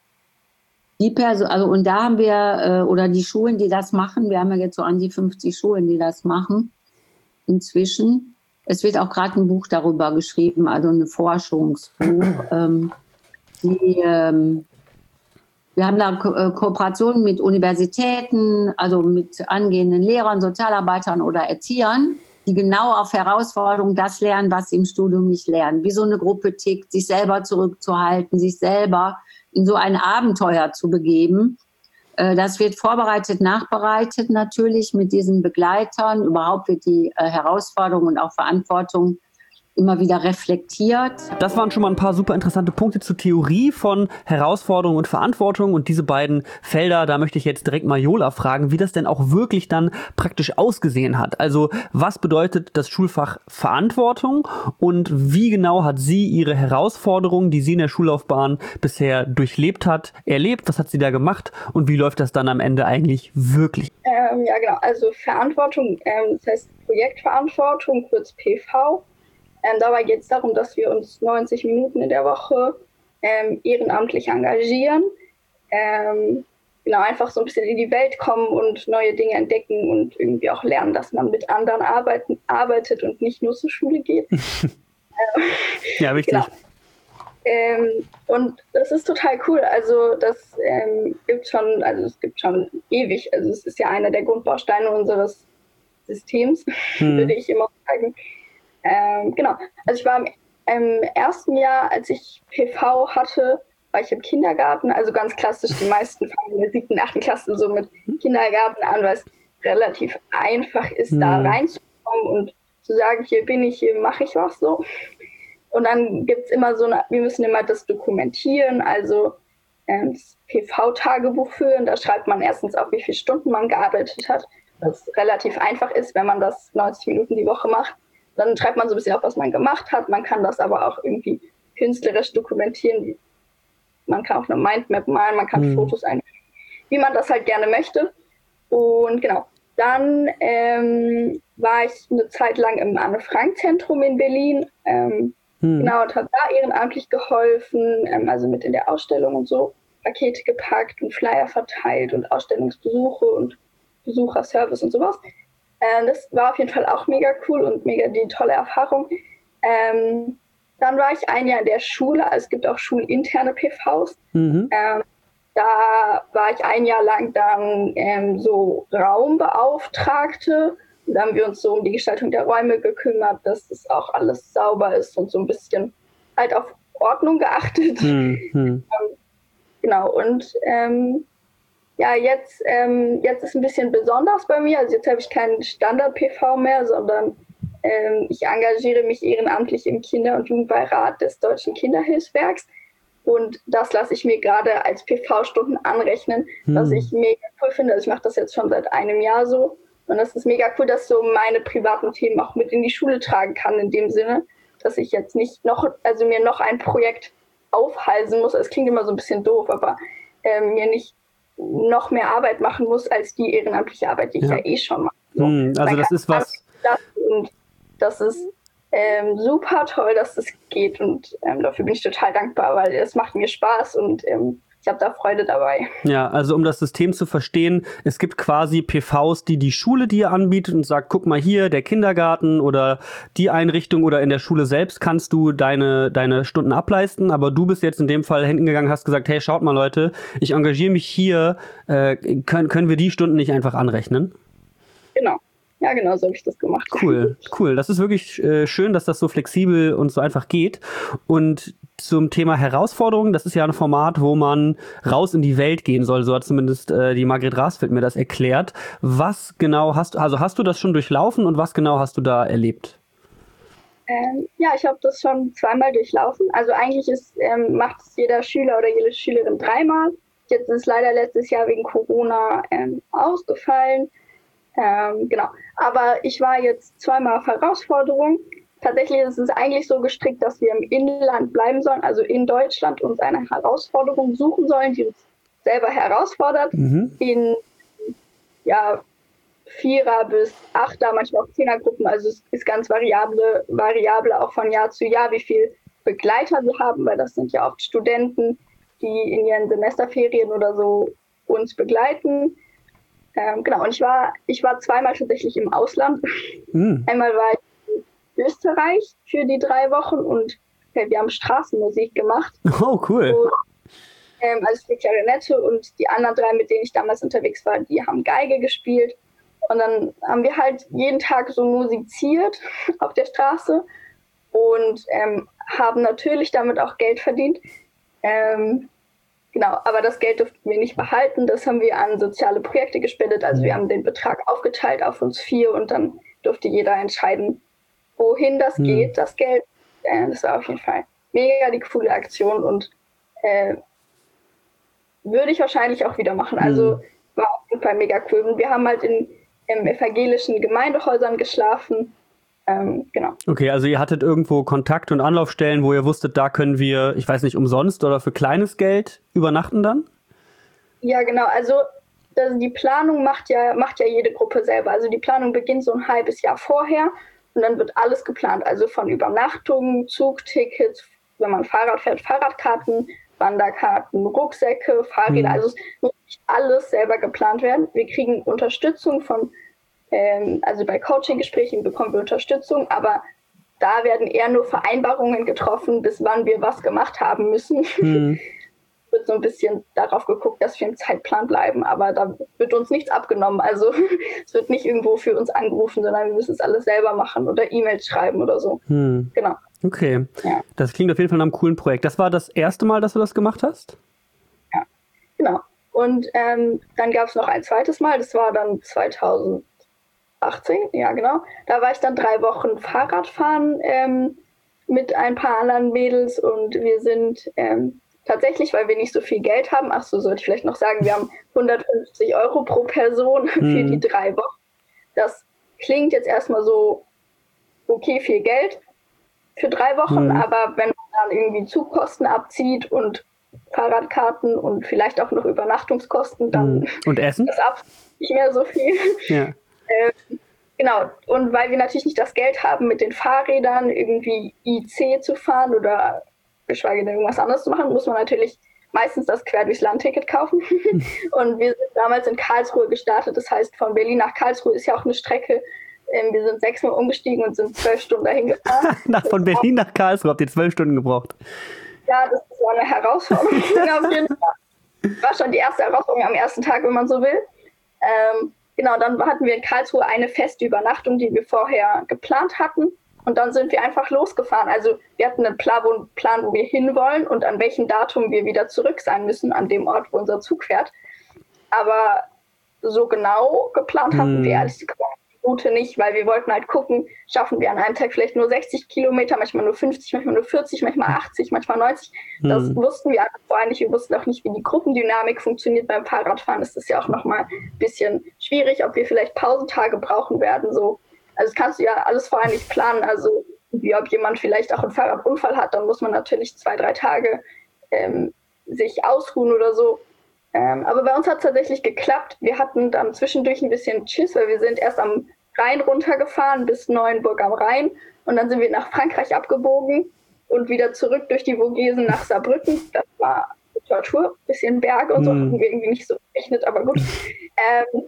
Die Person, also und da haben wir, äh, oder die Schulen, die das machen, wir haben ja jetzt so an die fünfzig Schulen, die das machen, inzwischen. Es wird auch gerade ein Buch darüber geschrieben, also ein Forschungsbuch. ähm, die, ähm, wir haben da Ko- äh, Kooperationen mit Universitäten, also mit angehenden Lehrern, Sozialarbeitern oder Erziehern, die genau auf Herausforderungen das lernen, was sie im Studium nicht lernen. Wie so eine Gruppe tickt, sich selber zurückzuhalten, sich selber in so ein Abenteuer zu begeben. Das wird vorbereitet, nachbereitet natürlich mit diesen Begleitern. Überhaupt wird die Herausforderung und auch Verantwortung immer wieder reflektiert.
Das waren schon mal ein paar super interessante Punkte zur Theorie von Herausforderung und Verantwortung. Und diese beiden Felder, da möchte ich jetzt direkt mal Jola fragen, wie das denn auch wirklich dann praktisch ausgesehen hat. Also was bedeutet das Schulfach Verantwortung und wie genau hat sie ihre Herausforderungen, die sie in der Schullaufbahn bisher durchlebt hat, erlebt? Was hat sie da gemacht und wie läuft das dann am Ende eigentlich wirklich?
Ähm, ja, genau. Also Verantwortung, ähm, das heißt Projektverantwortung, kurz P V. Ähm, dabei geht es darum, dass wir uns neunzig Minuten in der Woche ähm, ehrenamtlich engagieren. Ähm, genau, einfach so ein bisschen in die Welt kommen und neue Dinge entdecken und irgendwie auch lernen, dass man mit anderen arbeiten, arbeitet und nicht nur zur Schule geht.
Ja, wichtig.
Genau. Ähm, und das ist total cool. Also das ähm, gibt schon, also es gibt schon ewig. Also es ist ja einer der Grundbausteine unseres Systems, hm. würde ich immer sagen. Ähm, genau. Also ich war im, im ersten Jahr, als ich P V hatte, war ich im Kindergarten. Also ganz klassisch, die meisten fangen in der siebten, achten Klasse so mit Kindergarten an, weil es relativ einfach ist, hm. da reinzukommen und zu sagen, hier bin ich, hier mache ich was so. Und dann gibt es immer so eine, wir müssen immer das dokumentieren, also ähm, das P V-Tagebuch führen. Da schreibt man erstens auf, wie viele Stunden man gearbeitet hat, was relativ einfach ist, wenn man das neunzig Minuten die Woche macht. Dann schreibt man so ein bisschen auf, was man gemacht hat. Man kann das aber auch irgendwie künstlerisch dokumentieren. Man kann auch eine Mindmap malen, man kann mhm. Fotos einfügen, wie man das halt gerne möchte. Und genau, dann ähm, war ich eine Zeit lang im Anne-Frank-Zentrum in Berlin. Ähm, Hm. Genau, und habe da ehrenamtlich geholfen, ähm, also mit in der Ausstellung und so, Pakete gepackt und Flyer verteilt und Ausstellungsbesuche und Besucherservice und sowas. Ähm, das war auf jeden Fall auch mega cool und mega die tolle Erfahrung. Ähm, dann war ich ein Jahr in der Schule, also es gibt auch schulinterne P Vs. Mhm. Ähm, da war ich ein Jahr lang dann ähm, so Raumbeauftragte. Da haben wir uns so um die Gestaltung der Räume gekümmert, dass das auch alles sauber ist und so ein bisschen halt auf Ordnung geachtet. Mhm. Ähm, genau, und ähm, ja, jetzt, ähm, jetzt ist ein bisschen besonders bei mir. Also jetzt habe ich keinen Standard-P V mehr, sondern ähm, ich engagiere mich ehrenamtlich im Kinder- und Jugendbeirat des Deutschen Kinderhilfswerks. Und das lasse ich mir gerade als P V-Stunden anrechnen, mhm. was ich mega cool finde. Also ich mache das jetzt schon seit einem Jahr so. Und das ist mega cool, dass ich so meine privaten Themen auch mit in die Schule tragen kann, in dem Sinne, dass ich jetzt nicht noch, also mir noch ein Projekt aufhalsen muss. Es klingt immer so ein bisschen doof, aber äh, mir nicht noch mehr Arbeit machen muss, als die ehrenamtliche Arbeit, die ich ja, ja eh schon mache. So.
Hm, also das ist was...
Das, und das ist ähm, super toll, dass das geht. Und ähm, dafür bin ich total dankbar, weil es macht mir Spaß und ähm, ich habe da Freude dabei.
Ja, also um das System zu verstehen, es gibt quasi P Vs, die die Schule dir anbietet und sagt, guck mal hier, der Kindergarten oder die Einrichtung oder in der Schule selbst kannst du deine, deine Stunden ableisten, aber du bist jetzt in dem Fall hingegangen, hast gesagt, hey, schaut mal Leute, ich engagiere mich hier, äh, können, können wir die Stunden nicht einfach anrechnen?
Genau. Ja, genau, so habe ich das gemacht.
Cool, cool. Das ist wirklich äh, schön, dass das so flexibel und so einfach geht. Und zum Thema Herausforderungen, das ist ja ein Format, wo man raus in die Welt gehen soll. So hat zumindest äh, die Margret Rasfeld mir das erklärt. Was genau hast du, also hast du das schon durchlaufen und was genau hast du da erlebt?
Ähm, ja, ich habe das schon zweimal durchlaufen. Also eigentlich ist, ähm, macht es jeder Schüler oder jede Schülerin dreimal. Jetzt ist es leider letztes Jahr wegen Corona ähm, ausgefallen. Ähm, genau, aber ich war jetzt zweimal auf Herausforderung. Tatsächlich ist es eigentlich so gestrickt, dass wir im Inland bleiben sollen, also in Deutschland uns eine Herausforderung suchen sollen, die uns selber herausfordert. Mhm. In ja, Vierer- bis Achter, manchmal auch Zehnergruppen. Also es ist ganz variable, variable auch von Jahr zu Jahr, wie viel Begleiter wir haben, weil das sind ja oft Studenten, die in ihren Semesterferien oder so uns begleiten. Ähm, genau, und ich war, ich war zweimal tatsächlich im Ausland. Mhm. Einmal war ich in Österreich für die drei Wochen und ja, wir haben Straßenmusik gemacht.
Oh, cool.
Und, ähm, also für Klarinette und die anderen drei, mit denen ich damals unterwegs war, die haben Geige gespielt. Und dann haben wir halt jeden Tag so musiziert auf der Straße und ähm, haben natürlich damit auch Geld verdient. Ähm, Genau, aber das Geld durften wir nicht behalten. Das haben wir an soziale Projekte gespendet. Also wir haben den Betrag aufgeteilt auf uns vier und dann durfte jeder entscheiden, wohin das mhm. geht, das Geld. Äh, das war auf jeden Fall mega die coole Aktion und äh, würde ich wahrscheinlich auch wieder machen. Also mhm. war auf jeden Fall mega cool. Und wir haben halt in, in evangelischen Gemeindehäusern geschlafen. Ähm, genau.
Okay, also ihr hattet irgendwo Kontakt und Anlaufstellen, wo ihr wusstet, da können wir, ich weiß nicht, umsonst oder für kleines Geld übernachten dann?
Ja, genau. Also das, die Planung macht ja, macht ja jede Gruppe selber. Also die Planung beginnt so ein halbes Jahr vorher und dann wird alles geplant. Also von Übernachtungen, Zugtickets, wenn man Fahrrad fährt, Fahrradkarten, Wanderkarten, Rucksäcke, Fahrräder,
Mhm.
also es muss nicht alles selber geplant werden. Wir kriegen Unterstützung von, ähm, also bei Coaching-Gesprächen bekommen wir Unterstützung, aber da werden eher nur Vereinbarungen getroffen, bis wann wir was gemacht haben müssen.
Mhm.
Wird so ein bisschen darauf geguckt, dass wir im Zeitplan bleiben, aber da wird uns nichts abgenommen. Also es wird nicht irgendwo für uns angerufen, sondern wir müssen es alles selber machen oder E-Mails schreiben oder so.
Mhm.
Genau.
Okay,
Ja.
das klingt auf jeden Fall nach einem coolen Projekt. Das war das erste Mal, dass du das gemacht hast?
Ja, genau. Und ähm, dann gab es noch ein zweites Mal, das war dann zweitausendachtzehn, ja genau. Da war ich dann drei Wochen Fahrradfahren ähm, mit ein paar anderen Mädels und wir sind ähm, tatsächlich, weil wir nicht so viel Geld haben, ach so, sollte ich vielleicht noch sagen, wir haben hundertfünfzig Euro pro Person für
Mhm.
die drei Wochen. Das klingt jetzt erstmal so, okay, viel Geld für drei Wochen,
Mhm.
aber wenn man dann irgendwie Zugkosten abzieht und Fahrradkarten und vielleicht auch noch Übernachtungskosten, dann
Mhm. Und Essen?
ist ab nicht mehr so viel.
Ja.
Ähm, genau, und weil wir natürlich nicht das Geld haben, mit den Fahrrädern irgendwie I C zu fahren oder geschweige denn irgendwas anderes zu machen, muss man natürlich meistens das Quer durchs Land-Ticket kaufen. Und wir sind damals in Karlsruhe gestartet, das heißt von Berlin nach Karlsruhe ist ja auch eine Strecke. Ähm, wir sind sechsmal umgestiegen und sind zwölf Stunden dahin gefahren.
nach, von Berlin nach Karlsruhe habt ihr zwölf Stunden gebraucht.
Ja, das war eine Herausforderung auf jeden Fall. War schon die erste Herausforderung am ersten Tag, wenn man so will. Ähm, genau, dann hatten wir in Karlsruhe eine feste Übernachtung, die wir vorher geplant hatten. Und dann sind wir einfach losgefahren. Also wir hatten einen Plan wo, Plan, wo wir hinwollen und an welchem Datum wir wieder zurück sein müssen, an dem Ort, wo unser Zug fährt. Aber so genau geplant hatten
Hm.
wir ehrlich gesagt die Route nicht, weil wir wollten halt gucken, schaffen wir an einem Tag vielleicht nur sechzig Kilometer, manchmal nur fünfzig, manchmal nur vierzig, manchmal achtzig, manchmal neunzig. Das
Hm.
wussten wir alles vorher nicht. Wir wussten auch nicht, wie die Gruppendynamik funktioniert beim Fahrradfahren. Das ist ja auch nochmal ein bisschen schwierig, ob wir vielleicht Pausentage brauchen werden. So. Also das kannst du ja alles vorher nicht planen. Also wie ob jemand vielleicht auch einen Fahrradunfall hat, dann muss man natürlich zwei, drei Tage ähm, sich ausruhen oder so. Ähm, aber bei uns hat es tatsächlich geklappt. Wir hatten dann zwischendurch ein bisschen Schiss, weil wir sind erst am Rhein runtergefahren bis Neuenburg am Rhein und dann sind wir nach Frankreich abgebogen und wieder zurück durch die Vogesen nach Saarbrücken. Das war eine Tortur, bisschen Berge und so,
Hm.
hatten wir irgendwie nicht so gerechnet, aber gut. Ähm,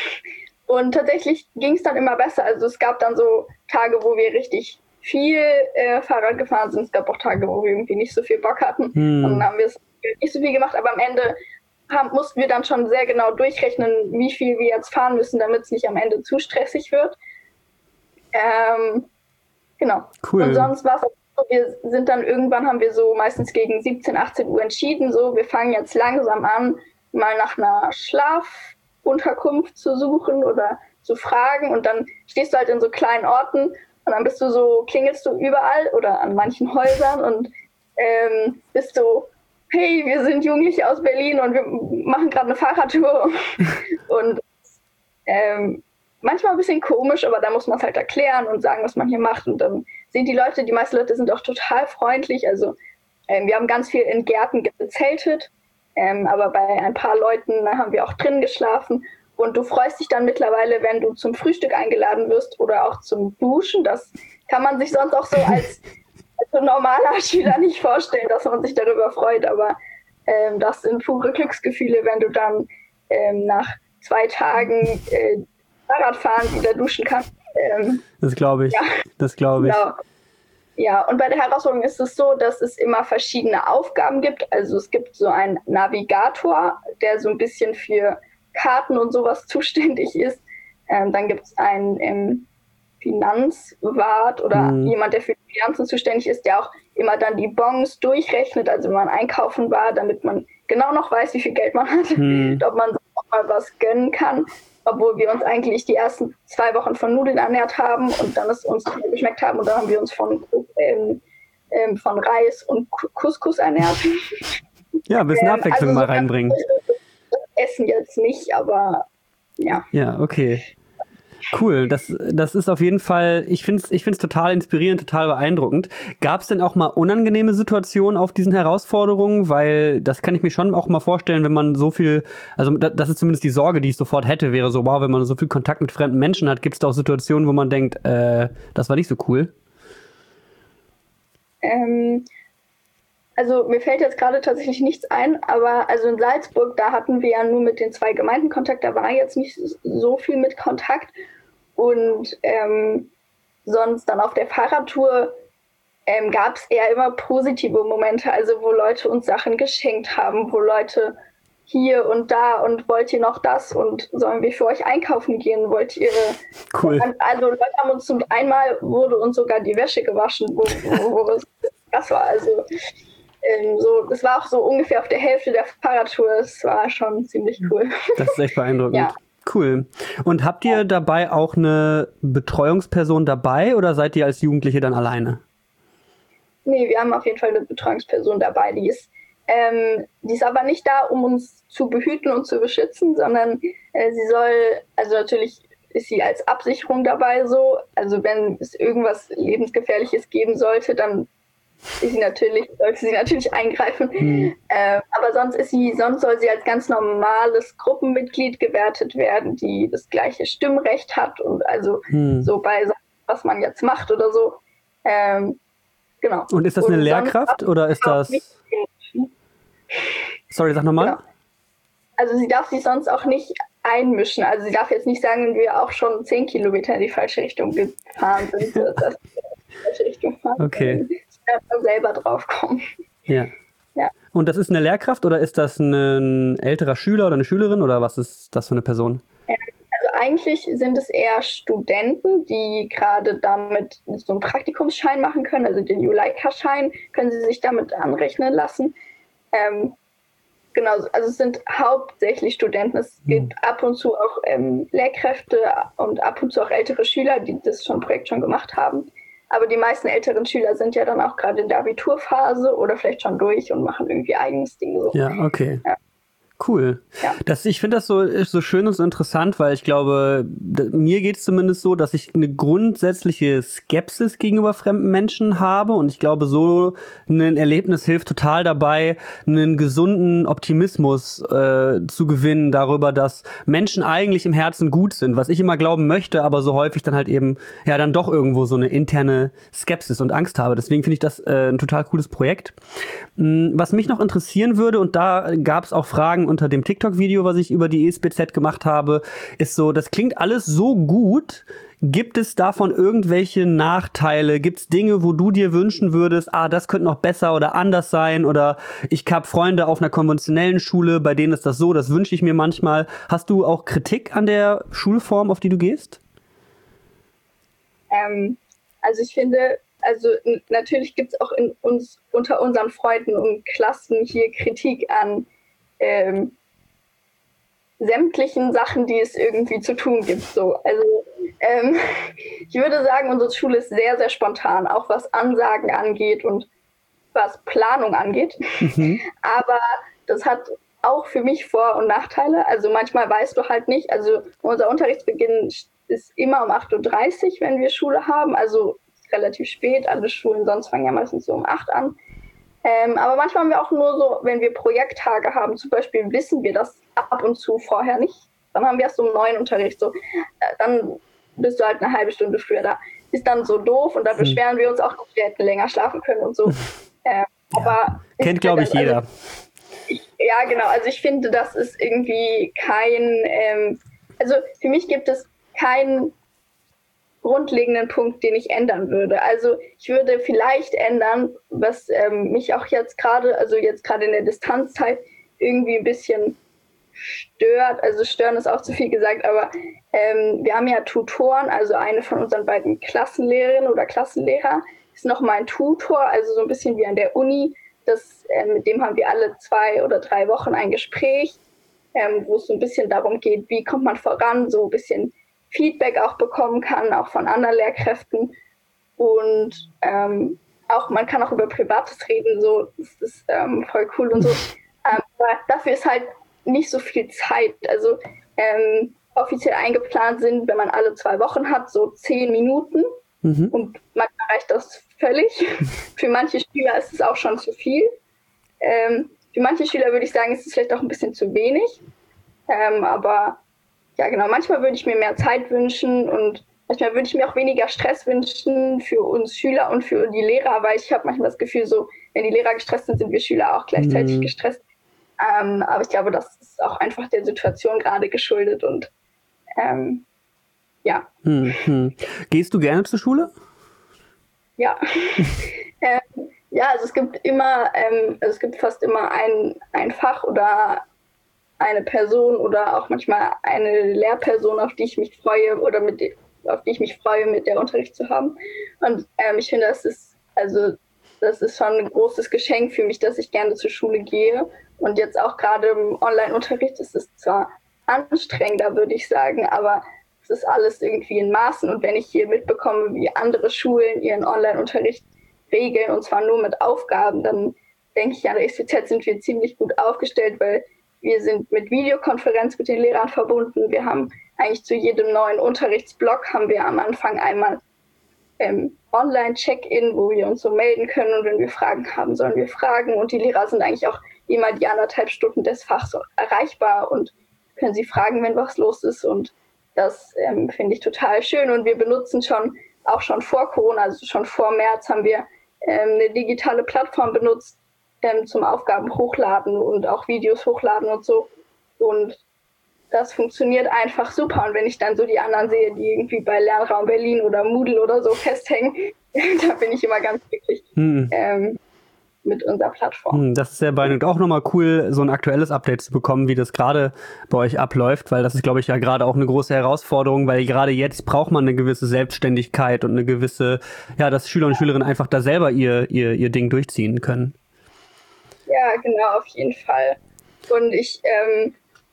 und tatsächlich ging es dann immer besser. Also es gab dann so Tage, wo wir richtig viel äh, Fahrrad gefahren sind. Es gab auch Tage, wo wir irgendwie nicht so viel Bock hatten.
Hm.
Dann haben wir es nicht so viel gemacht, aber am Ende haben, mussten wir dann schon sehr genau durchrechnen, wie viel wir jetzt fahren müssen, damit es nicht am Ende zu stressig wird. Ähm, genau.
Cool.
Und sonst war es auch so, wir sind dann irgendwann, haben wir so meistens gegen siebzehn, achtzehn Uhr entschieden, so, wir fangen jetzt langsam an, mal nach einer Schlafunterkunft zu suchen oder zu fragen und dann stehst du halt in so kleinen Orten und dann bist du so, klingelst du überall oder an manchen Häusern und ähm, bist so, hey, wir sind Jugendliche aus Berlin und wir machen gerade eine Fahrradtour. Und ähm, manchmal ein bisschen komisch, aber da muss man es halt erklären und sagen, was man hier macht. Und dann sind die Leute, die meisten Leute sind auch total freundlich. Also ähm, wir haben ganz viel in Gärten gezeltet, ähm, aber bei ein paar Leuten haben wir auch drin geschlafen. Und du freust dich dann mittlerweile, wenn du zum Frühstück eingeladen wirst oder auch zum Duschen. Das kann man sich sonst auch so als so normaler Schüler nicht vorstellen, dass man sich darüber freut, aber ähm, das sind pure Glücksgefühle, wenn du dann ähm, nach zwei Tagen äh, Fahrradfahren wieder duschen kannst. Ähm,
Das glaube ich.
Ja.
Das glaube ich.
genau. Ja, und bei der Herausforderung ist es so, dass es immer verschiedene Aufgaben gibt. Also es gibt so einen Navigator, der so ein bisschen für Karten und sowas zuständig ist. Ähm, dann gibt es einen ähm, Finanzwart oder
Mhm.
jemand, der für die Finanzen zuständig ist, der auch immer dann die Bons durchrechnet, also wenn man einkaufen war, damit man genau noch weiß, wie viel Geld man hat,
Mhm.
ob man sich auch mal was gönnen kann, obwohl wir uns eigentlich die ersten zwei Wochen von Nudeln ernährt haben und dann es uns nicht mehr geschmeckt haben und dann haben wir uns von, ähm, ähm, von Reis und K- Couscous ernährt.
Ja, ein bisschen
Ähm,
Abwechslung
also
mal
so
reinbringen.
das Essen jetzt nicht, aber ja.
Ja, okay. Cool, das, das ist auf jeden Fall, ich finde es ich find's total inspirierend, total beeindruckend. Gab es denn auch mal unangenehme Situationen auf diesen Herausforderungen? Weil das kann ich mir schon auch mal vorstellen, wenn man so viel, also da, das ist zumindest die Sorge, die ich sofort hätte, wäre so, wow, wenn man so viel Kontakt mit fremden Menschen hat, gibt es da auch Situationen, wo man denkt, äh, das war nicht so cool?
Ähm, also mir fällt jetzt gerade tatsächlich nichts ein, aber also in Salzburg, da hatten wir ja nur mit den zwei Gemeinden Kontakt, da war jetzt nicht so viel mit Kontakt. Und ähm, sonst dann auf der Fahrradtour ähm, gab es eher immer positive Momente, also wo Leute uns Sachen geschenkt haben, wo Leute hier und da und wollt ihr noch das und sollen wir für euch einkaufen gehen, wollt ihr...
Cool.
Also Leute haben uns zum einmal wurde uns sogar die Wäsche gewaschen, wo, wo, wo es das war, also ähm, so, das war auch so ungefähr auf der Hälfte der Fahrradtour, es war schon ziemlich cool.
Das ist echt beeindruckend.
Ja.
Cool. Und habt ihr dabei auch eine Betreuungsperson dabei oder seid ihr als Jugendliche dann alleine?
Nee, wir haben auf jeden Fall eine Betreuungsperson dabei, die ist Ähm, die ist aber nicht da, um uns zu behüten und zu beschützen, sondern äh, sie soll, also natürlich ist sie als Absicherung dabei so, also wenn es irgendwas Lebensgefährliches geben sollte, dann ist sie natürlich, sollte sie natürlich eingreifen. Hm. Äh, aber sonst ist sie, sonst soll sie als ganz normales Gruppenmitglied gewertet werden, die das gleiche Stimmrecht hat und also hm. so bei was man jetzt macht oder so. Ähm, genau.
Und ist das eine und Lehrkraft oder ist das... Sorry, sag nochmal. Genau.
Also sie darf sich sonst auch nicht einmischen. Also sie darf jetzt nicht sagen, wenn wir auch schon zehn Kilometer in die falsche Richtung gefahren sind, dass wir in die falsche Richtung fahren.
Okay.
Sie darf dann selber drauf kommen.
Ja.
Ja.
Und das ist eine Lehrkraft oder ist das ein älterer Schüler oder eine Schülerin oder was ist das für eine Person?
Also eigentlich sind es eher Studenten, die gerade damit so einen Praktikumsschein machen können, also den Juleika-Schein können sie sich damit anrechnen lassen. Ähm, genau, also es sind hauptsächlich Studenten. Es gibt mhm. ab und zu auch ähm, Lehrkräfte und ab und zu auch ältere Schüler, die das schon Projekt schon gemacht haben. Aber die meisten älteren Schüler sind ja dann auch gerade in der Abiturphase oder vielleicht schon durch und machen irgendwie eigenes Ding. So.
Ja, okay. Ja. Cool.
Ja.
Das, ich finde das so, so schön und so interessant, weil ich glaube, d- mir geht es zumindest so, dass ich eine grundsätzliche Skepsis gegenüber fremden Menschen habe und ich glaube, so ein Erlebnis hilft total dabei, einen gesunden Optimismus äh, zu gewinnen darüber, dass Menschen eigentlich im Herzen gut sind, was ich immer glauben möchte, aber so häufig dann halt eben ja dann doch irgendwo so eine interne Skepsis und Angst habe. Deswegen finde ich das äh, ein total cooles Projekt. Was mich noch interessieren würde, und da gab es auch Fragen unter dem TikTok-Video, was ich über die E S B Z gemacht habe, ist so, das klingt alles so gut. Gibt es davon irgendwelche Nachteile? Gibt es Dinge, wo du dir wünschen würdest, ah, das könnte noch besser oder anders sein? Oder ich habe Freunde auf einer konventionellen Schule, bei denen ist das so, das wünsche ich mir manchmal. Hast du auch Kritik an der Schulform, auf die du gehst?
Ähm, also ich finde, also n- natürlich gibt es auch in uns unter unseren Freunden und Klassen hier Kritik an ähm, sämtlichen Sachen, die es irgendwie zu tun gibt. So, also ähm, ich würde sagen, unsere Schule ist sehr, sehr spontan, auch was Ansagen angeht und was Planung angeht. Mhm. Aber das hat auch für mich Vor- und Nachteile. Also manchmal weißt du halt nicht, also unser Unterrichtsbeginn ist immer um acht Uhr dreißig, wenn wir Schule haben, also relativ spät. Alle Schulen sonst fangen ja meistens so um acht an. Ähm, aber manchmal haben wir auch nur so, wenn wir Projekttage haben, zum Beispiel, wissen wir das ab und zu vorher nicht. Dann haben wir erst um neun Unterricht. So, äh, dann bist du halt eine halbe Stunde früher da. Ist dann so doof und da hm. beschweren wir uns auch, dass wir hätten länger schlafen können und so. Äh,
ja.
Aber
kennt, glaube ich, jeder.
Also, ich, ja, genau. Also ich finde, das ist irgendwie kein, ähm, also für mich gibt es keinen grundlegenden Punkt, den ich ändern würde. Also ich würde vielleicht ändern, was ähm, mich auch jetzt gerade, also jetzt gerade in der Distanzzeit irgendwie ein bisschen stört. Also stören ist auch zu viel gesagt, aber ähm, wir haben ja Tutoren, also eine von unseren beiden Klassenlehrerinnen oder Klassenlehrer ist noch mein Tutor, also so ein bisschen wie an der Uni. Das, äh, mit dem haben wir alle zwei oder drei Wochen ein Gespräch, ähm, wo es so ein bisschen darum geht, wie kommt man voran, so ein bisschen Feedback auch bekommen kann, auch von anderen Lehrkräften. Und ähm, auch man kann auch über Privates reden, so, das ist ähm, voll cool und so. Ähm, aber dafür ist halt nicht so viel Zeit. Also ähm, offiziell eingeplant sind, wenn man alle zwei Wochen hat, so zehn Minuten. Mhm. Und manchmal reicht das völlig. Für manche Schüler ist es auch schon zu viel. Ähm, für manche Schüler würde ich sagen, ist es vielleicht auch ein bisschen zu wenig. Ähm, aber ja, genau. Manchmal würde ich mir mehr Zeit wünschen und manchmal würde ich mir auch weniger Stress wünschen für uns Schüler und für die Lehrer, weil ich habe manchmal das Gefühl, so, wenn wenn die Lehrer gestresst sind, sind wir Schüler auch gleichzeitig mhm. gestresst. Ähm, aber ich glaube, das ist auch einfach der Situation gerade geschuldet und ähm, ja.
Mhm. Gehst du gerne zur Schule?
Ja. ähm, ja, also es gibt immer, ähm, also es gibt fast immer ein, ein Fach oder eine Person oder auch manchmal eine Lehrperson, auf die ich mich freue oder mit die, auf die ich mich freue, mit der Unterricht zu haben. Und ähm, ich finde, das ist also das ist schon ein großes Geschenk für mich, dass ich gerne zur Schule gehe. Und jetzt auch gerade im Online-Unterricht ist es zwar anstrengender, würde ich sagen, aber es ist alles irgendwie in Maßen. Und wenn ich hier mitbekomme, wie andere Schulen ihren Online-Unterricht regeln, und zwar nur mit Aufgaben, dann denke ich, an der S W Z sind wir ziemlich gut aufgestellt, weil wir sind mit Videokonferenz mit den Lehrern verbunden. Wir haben eigentlich zu jedem neuen Unterrichtsblock haben wir am Anfang einmal ähm, Online-Check-in, wo wir uns so melden können. Und wenn wir Fragen haben, sollen wir fragen. Und die Lehrer sind eigentlich auch immer die anderthalb Stunden des Fachs erreichbar und können sie fragen, wenn was los ist. Und das ähm, finde ich total schön. Und wir benutzen schon, auch schon vor Corona, also schon vor März, haben wir ähm, eine digitale Plattform benutzt, ähm, zum Aufgaben hochladen und auch Videos hochladen und so. Und das funktioniert einfach super. Und wenn ich dann so die anderen sehe, die irgendwie bei Lernraum Berlin oder Moodle oder so festhängen, da bin ich immer ganz glücklich hm. ähm, mit unserer Plattform.
Hm, das ist sehr beeindruckend. Auch nochmal cool, so ein aktuelles Update zu bekommen, wie das gerade bei euch abläuft, weil das ist, glaube ich, ja gerade auch eine große Herausforderung, weil gerade jetzt braucht man eine gewisse Selbstständigkeit und eine gewisse, ja, dass Schüler und Schülerinnen einfach da selber ihr, ihr, ihr Ding durchziehen können.
Ja, genau, auf jeden Fall. Und ich, ähm,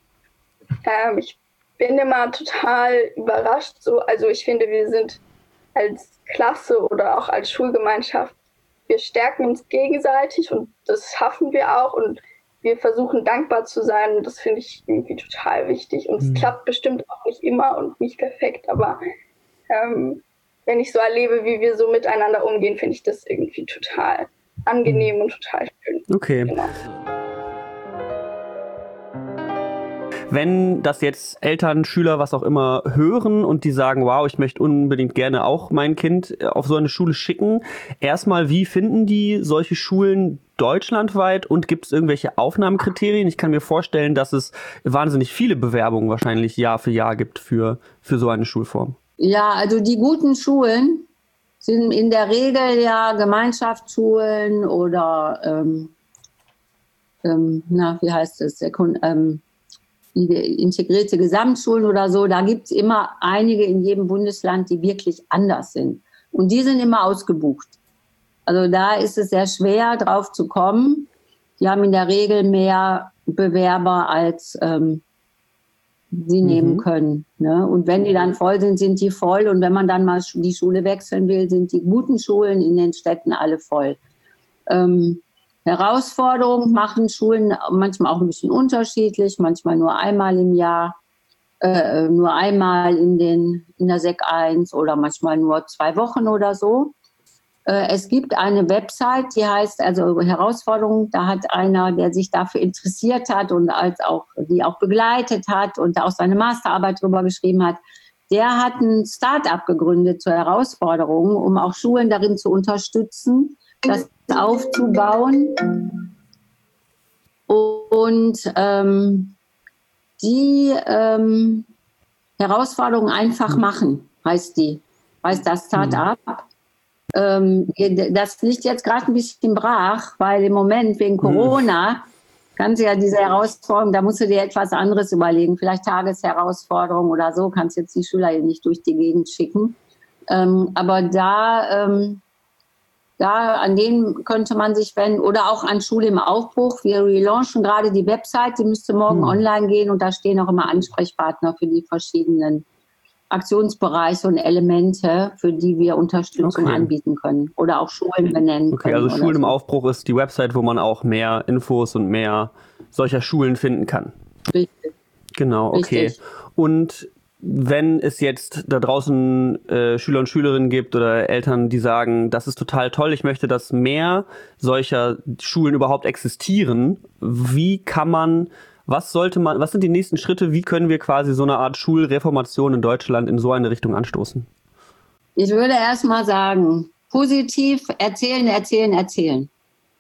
ähm, ich bin immer total überrascht. So, also ich finde, wir sind als Klasse oder auch als Schulgemeinschaft, wir stärken uns gegenseitig und das schaffen wir auch und wir versuchen dankbar zu sein und das finde ich irgendwie total wichtig. Und es mhm. klappt bestimmt auch nicht immer und nicht perfekt, aber ähm, wenn ich so erlebe, wie wir so miteinander umgehen, finde ich das irgendwie total angenehm und total schön.
Okay.
Genau.
Wenn das jetzt Eltern, Schüler, was auch immer hören und die sagen, wow, ich möchte unbedingt gerne auch mein Kind auf so eine Schule schicken, erstmal, wie finden die solche Schulen deutschlandweit und gibt es irgendwelche Aufnahmekriterien? Ich kann mir vorstellen, dass es wahnsinnig viele Bewerbungen wahrscheinlich Jahr für Jahr gibt für, für so eine Schulform.
Ja, also die guten Schulen sind in der Regel ja Gemeinschaftsschulen oder ähm, ähm, na, wie heißt es, Sekund- ähm, integrierte Gesamtschulen oder so. Da gibt es immer einige in jedem Bundesland, die wirklich anders sind. Und die sind immer ausgebucht. Also da ist es sehr schwer, drauf zu kommen. Die haben in der Regel mehr Bewerber, als ähm, sie mhm. nehmen können. Ne? Und wenn die dann voll sind, sind die voll. Und wenn man dann mal die Schule wechseln will, sind die guten Schulen in den Städten alle voll. Ähm, Herausforderungen machen Schulen manchmal auch ein bisschen unterschiedlich, manchmal nur einmal im Jahr, äh, nur einmal in, den, in der Sek eins oder manchmal nur zwei Wochen oder so. Äh, es gibt eine Website, die heißt also Herausforderungen, da hat einer, der sich dafür interessiert hat und als auch, die auch begleitet hat und da auch seine Masterarbeit drüber geschrieben hat, der hat ein Start-up gegründet zur Herausforderung, um auch Schulen darin zu unterstützen, das aufzubauen und ähm, die ähm, Herausforderung einfach machen, heißt die, heißt das Start-up. Mhm. Ähm, das liegt jetzt gerade ein bisschen brach, weil im Moment wegen Corona mhm. kannst du ja diese Herausforderung, da musst du dir etwas anderes überlegen, vielleicht Tagesherausforderung oder so, kannst jetzt die Schüler hier nicht durch die Gegend schicken. Ähm, aber da ähm, Da, an denen könnte man sich wenden oder auch an Schule im Aufbruch. Wir relaunchen gerade die Website, die müsste morgen hm. online gehen und da stehen auch immer Ansprechpartner für die verschiedenen Aktionsbereiche und Elemente, für die wir Unterstützung okay. anbieten können oder auch Schulen benennen
okay,
können.
Also Schulen
so.
im Aufbruch ist die Website, wo man auch mehr Infos und mehr solcher Schulen finden kann.
Richtig.
Genau, okay. Richtig. Und wenn es jetzt da draußen äh, Schüler und Schülerinnen gibt oder Eltern, die sagen, das ist total toll, ich möchte, dass mehr solcher Schulen überhaupt existieren, wie kann man, was sollte man, was sind die nächsten Schritte, wie können wir quasi so eine Art Schulreformation in Deutschland in so eine Richtung anstoßen?
Ich würde erst mal sagen, positiv erzählen, erzählen, erzählen.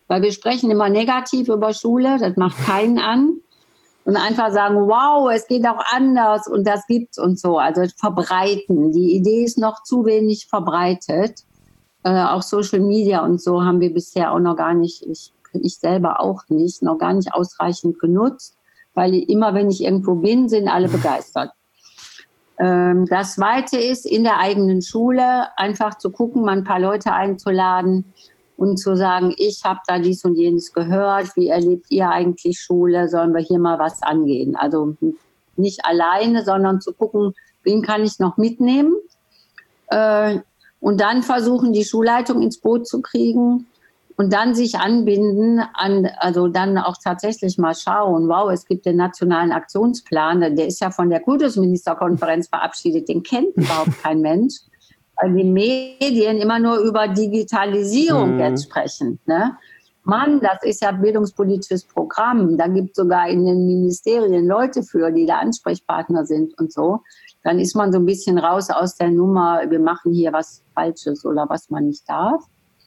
Weil wir sprechen immer negativ über Schule, das macht keinen an. Und einfach sagen, wow, es geht auch anders und das gibt's und so. Also verbreiten. Die Idee ist noch zu wenig verbreitet. Äh, auch Social Media und so haben wir bisher auch noch gar nicht, ich, ich selber auch nicht, noch gar nicht ausreichend genutzt. Weil immer, wenn ich irgendwo bin, sind alle begeistert. Ähm, das Zweite ist, in der eigenen Schule einfach zu gucken, mal ein paar Leute einzuladen, und zu sagen, ich habe da dies und jenes gehört, wie erlebt ihr eigentlich Schule, sollen wir hier mal was angehen? Also nicht alleine, sondern zu gucken, wen kann ich noch mitnehmen? Äh, und dann versuchen, die Schulleitung ins Boot zu kriegen und dann sich anbinden, an, also dann auch tatsächlich mal schauen, wow, es gibt den nationalen Aktionsplan, der ist ja von der Kultusministerkonferenz verabschiedet, den kennt überhaupt kein Mensch. Weil die Medien immer nur über Digitalisierung mhm. jetzt sprechen. Ne? Mann, das ist ja bildungspolitisches Programm. Da gibt es sogar in den Ministerien Leute für, die da Ansprechpartner sind und so. Dann ist man so ein bisschen raus aus der Nummer, wir machen hier was Falsches oder was man nicht darf.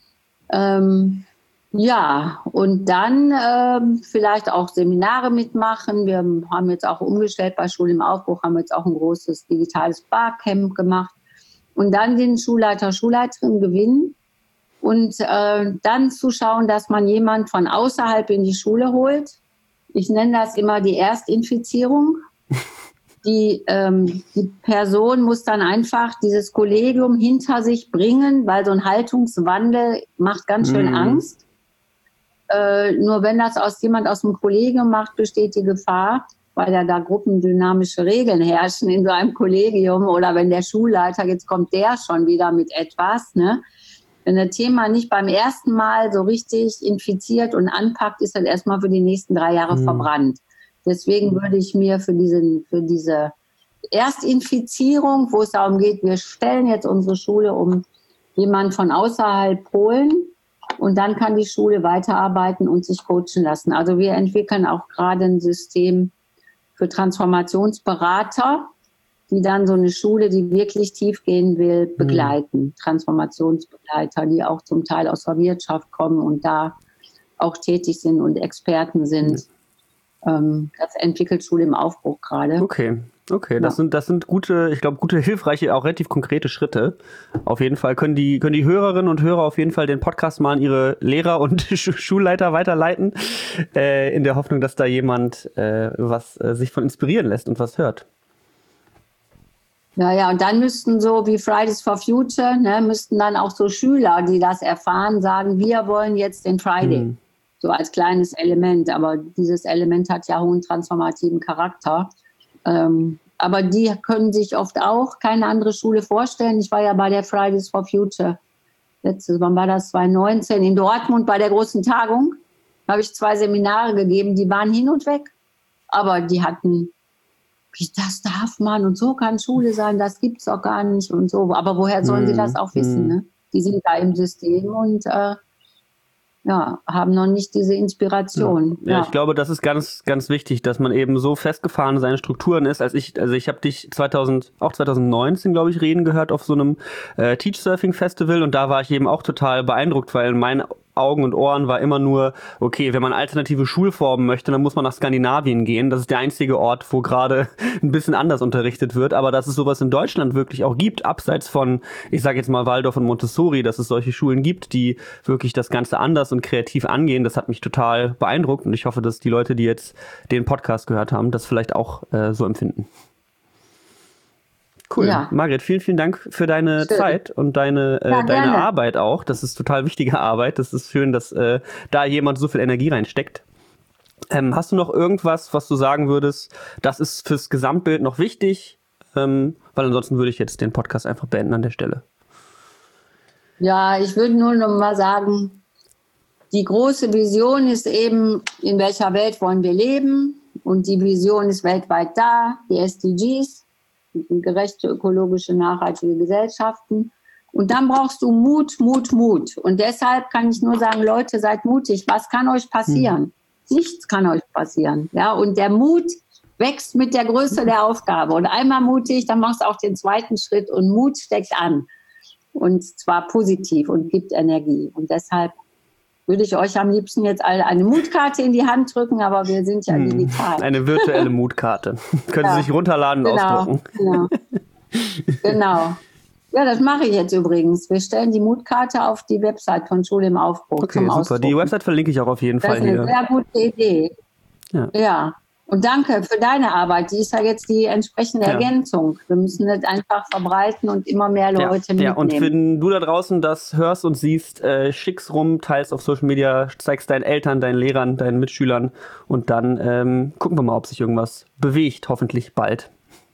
Ähm, ja, und dann ähm, vielleicht auch Seminare mitmachen. Wir haben jetzt auch umgestellt bei Schule im Aufbruch, haben jetzt auch ein großes digitales Barcamp gemacht. Und dann den Schulleiter, Schulleiterin gewinnen und äh, dann zu schauen, dass man jemand von außerhalb in die Schule holt. Ich nenne das immer die Erstinfizierung. Die, ähm, die Person muss dann einfach dieses Kollegium hinter sich bringen, weil so ein Haltungswandel macht ganz schön mhm. Angst. Äh, nur wenn das aus jemand aus dem Kollegium macht, besteht die Gefahr, weil ja da gruppendynamische Regeln herrschen in so einem Kollegium oder wenn der Schulleiter, jetzt kommt der schon wieder mit etwas, ne? Wenn das Thema nicht beim ersten Mal so richtig infiziert und anpackt, ist das erstmal für die nächsten drei Jahre mhm. verbrannt. Deswegen würde ich mir für, diesen, für diese Erstinfizierung, wo es darum geht, wir stellen jetzt unsere Schule um jemanden von außerhalb holen und dann kann die Schule weiterarbeiten und sich coachen lassen. Also wir entwickeln auch gerade ein System für Transformationsberater, die dann so eine Schule, die wirklich tief gehen will, begleiten. Mhm. Transformationsbegleiter, die auch zum Teil aus der Wirtschaft kommen und da auch tätig sind und Experten sind. Mhm. Ähm, das entwickelt Schule im Aufbruch gerade.
Okay. Okay, ja. das sind das sind gute, ich glaube, gute, hilfreiche, auch relativ konkrete Schritte. Auf jeden Fall können die können die Hörerinnen und Hörer auf jeden Fall den Podcast mal an ihre Lehrer und Schulleiter weiterleiten, äh, in der Hoffnung, dass da jemand äh, was äh, sich von inspirieren lässt und was hört.
Ja, ja, und dann müssten so wie Fridays for Future, ne, müssten dann auch so Schüler, die das erfahren, sagen, wir wollen jetzt den Friday. Hm. So als kleines Element, aber dieses Element hat ja hohen transformativen Charakter. Ähm, aber die können sich oft auch keine andere Schule vorstellen. Ich war ja bei der Fridays for Future, letztes, wann war das, zwanzig neunzehn, in Dortmund bei der großen Tagung. Da habe ich zwei Seminare gegeben, die waren hin und weg. Aber die hatten, wie, das darf man und so kann Schule sein, das gibt es auch gar nicht und so. Aber woher sollen sie das auch wissen? Ne? Die sind da im System und äh, ja, haben noch nicht diese Inspiration.
Ja, ja. ja, ich glaube, das ist ganz, ganz wichtig, dass man eben so festgefahren in seinen Strukturen ist. Als ich, also ich habe dich zweitausend, auch zwanzig neunzehn, glaube ich, reden gehört auf so einem äh, Teach Surfing Festival und da war ich eben auch total beeindruckt, weil in meinen Augen und Ohren war immer nur, okay, wenn man alternative Schulformen möchte, dann muss man nach Skandinavien gehen. Das ist der einzige Ort, wo gerade ein bisschen anders unterrichtet wird. Aber dass es sowas in Deutschland wirklich auch gibt, abseits von, ich sage jetzt mal Waldorf und Montessori, dass es solche Schulen gibt, die wirklich das Ganze anders und kreativ angehen, das hat mich total beeindruckt. Und ich hoffe, dass die Leute, die jetzt den Podcast gehört haben, das vielleicht auch äh, so empfinden. Cool. Ja. Margret, vielen, vielen Dank für deine schön. Zeit und deine, äh, ja, deine Arbeit auch. Das ist total wichtige Arbeit. Das ist schön, dass äh, da jemand so viel Energie reinsteckt. Ähm, hast du noch irgendwas, was du sagen würdest, das ist fürs Gesamtbild noch wichtig? Ähm, weil ansonsten würde ich jetzt den Podcast einfach beenden an der Stelle.
Ja, ich würde nur noch mal sagen, die große Vision ist eben, in welcher Welt wollen wir leben? Und die Vision ist weltweit da, die S D Gs. Gerechte, ökologische, nachhaltige Gesellschaften. Und dann brauchst du Mut, Mut, Mut. Und deshalb kann ich nur sagen, Leute, seid mutig. Was kann euch passieren? Hm. Nichts kann euch passieren. Ja, und der Mut wächst mit der Größe der Aufgabe. Und einmal mutig, dann machst du auch den zweiten Schritt. Und Mut steckt an. Und zwar positiv und gibt Energie. Und deshalb, würde ich euch am liebsten jetzt alle eine Mutkarte in die Hand drücken, aber wir sind ja hm, digital.
Eine virtuelle Mutkarte. Können ja. Sie sich runterladen und
genau,
ausdrucken.
Genau. Genau. Ja, das mache ich jetzt übrigens. Wir stellen die Mutkarte auf die Website von Schule im Aufbruch.
Okay, zum super. Die Website verlinke ich auch auf jeden
das
Fall hier.
Das ist eine sehr gute Idee. Ja. ja. Und danke für deine Arbeit. Die ist ja jetzt die entsprechende ja. Ergänzung. Wir müssen das einfach verbreiten und immer mehr Leute ja. mitnehmen.
Ja, und wenn du da draußen das hörst und siehst, äh, schick's rum, teilst auf Social Media, zeigst deinen Eltern, deinen Lehrern, deinen Mitschülern und dann ähm, gucken wir mal, ob sich irgendwas bewegt, hoffentlich bald.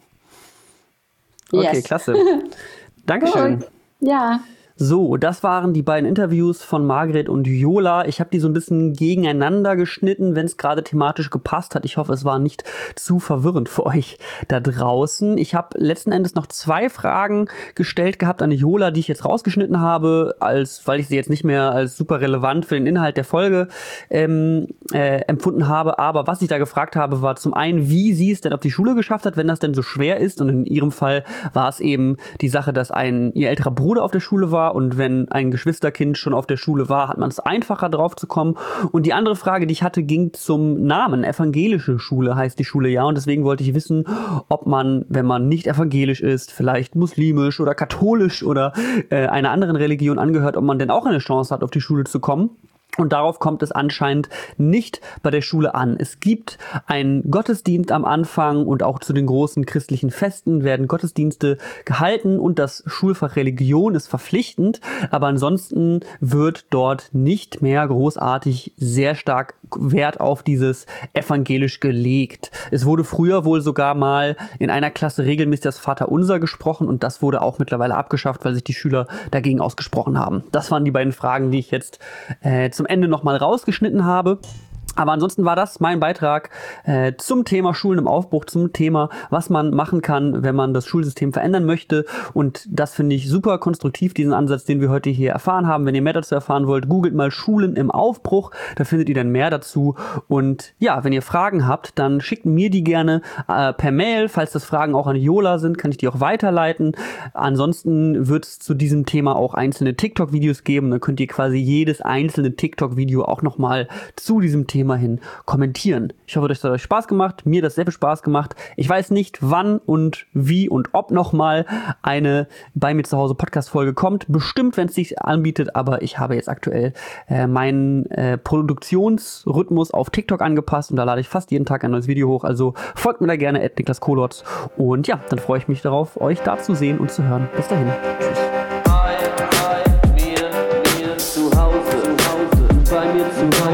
Okay, yes. Klasse. Dankeschön.
Gut. Ja.
So, das waren die beiden Interviews von Margret und Jola. Ich habe die so ein bisschen gegeneinander geschnitten, wenn es gerade thematisch gepasst hat. Ich hoffe, es war nicht zu verwirrend für euch da draußen. Ich habe letzten Endes noch zwei Fragen gestellt gehabt an Jola, die ich jetzt rausgeschnitten habe, als weil ich sie jetzt nicht mehr als super relevant für den Inhalt der Folge ähm, äh, empfunden habe. Aber was ich da gefragt habe, war zum einen, wie sie es denn auf die Schule geschafft hat, wenn das denn so schwer ist. Und in ihrem Fall war es eben die Sache, dass ein ihr älterer Bruder auf der Schule war. Und wenn ein Geschwisterkind schon auf der Schule war, hat man es einfacher drauf zu kommen. Und die andere Frage, die ich hatte, ging zum Namen. Evangelische Schule heißt die Schule ja. Und deswegen wollte ich wissen, ob man, wenn man nicht evangelisch ist, vielleicht muslimisch oder katholisch oder äh, einer anderen Religion angehört, ob man denn auch eine Chance hat, auf die Schule zu kommen. Und darauf kommt es anscheinend nicht bei der Schule an. Es gibt einen Gottesdienst am Anfang und auch zu den großen christlichen Festen werden Gottesdienste gehalten und das Schulfach Religion ist verpflichtend. Aber ansonsten wird dort nicht mehr großartig sehr stark Wert auf dieses evangelisch gelegt. Es wurde früher wohl sogar mal in einer Klasse regelmäßig das Vaterunser gesprochen und das wurde auch mittlerweile abgeschafft, weil sich die Schüler dagegen ausgesprochen haben. Das waren die beiden Fragen, die ich jetzt äh, zum Ende nochmal rausgeschnitten habe. Aber ansonsten war das mein Beitrag äh, zum Thema Schulen im Aufbruch, zum Thema, was man machen kann, wenn man das Schulsystem verändern möchte. Und das finde ich super konstruktiv, diesen Ansatz, den wir heute hier erfahren haben. Wenn ihr mehr dazu erfahren wollt, googelt mal Schulen im Aufbruch, da findet ihr dann mehr dazu. Und ja, wenn ihr Fragen habt, dann schickt mir die gerne äh, per Mail. Falls das Fragen auch an Jola sind, kann ich die auch weiterleiten. Ansonsten wird es zu diesem Thema auch einzelne TikTok-Videos geben. Dann könnt ihr quasi jedes einzelne TikTok-Video auch nochmal zu diesem Thema hin kommentieren. Ich hoffe, das hat euch Spaß gemacht. Mir hat das sehr viel Spaß gemacht. Ich weiß nicht, wann und wie und ob nochmal eine bei mir zu Hause Podcast-Folge kommt. Bestimmt, wenn es sich anbietet, aber ich habe jetzt aktuell äh, meinen äh, Produktionsrhythmus auf TikTok angepasst und da lade ich fast jeden Tag ein neues Video hoch. Also folgt mir da gerne at Niklas Kolotz. Und ja, dann freue ich mich darauf, euch da zu sehen und zu hören. Bis dahin. Tschüss.
Bei, bei mir, mir zu Hause, zu Hause, bei mir zu Hause.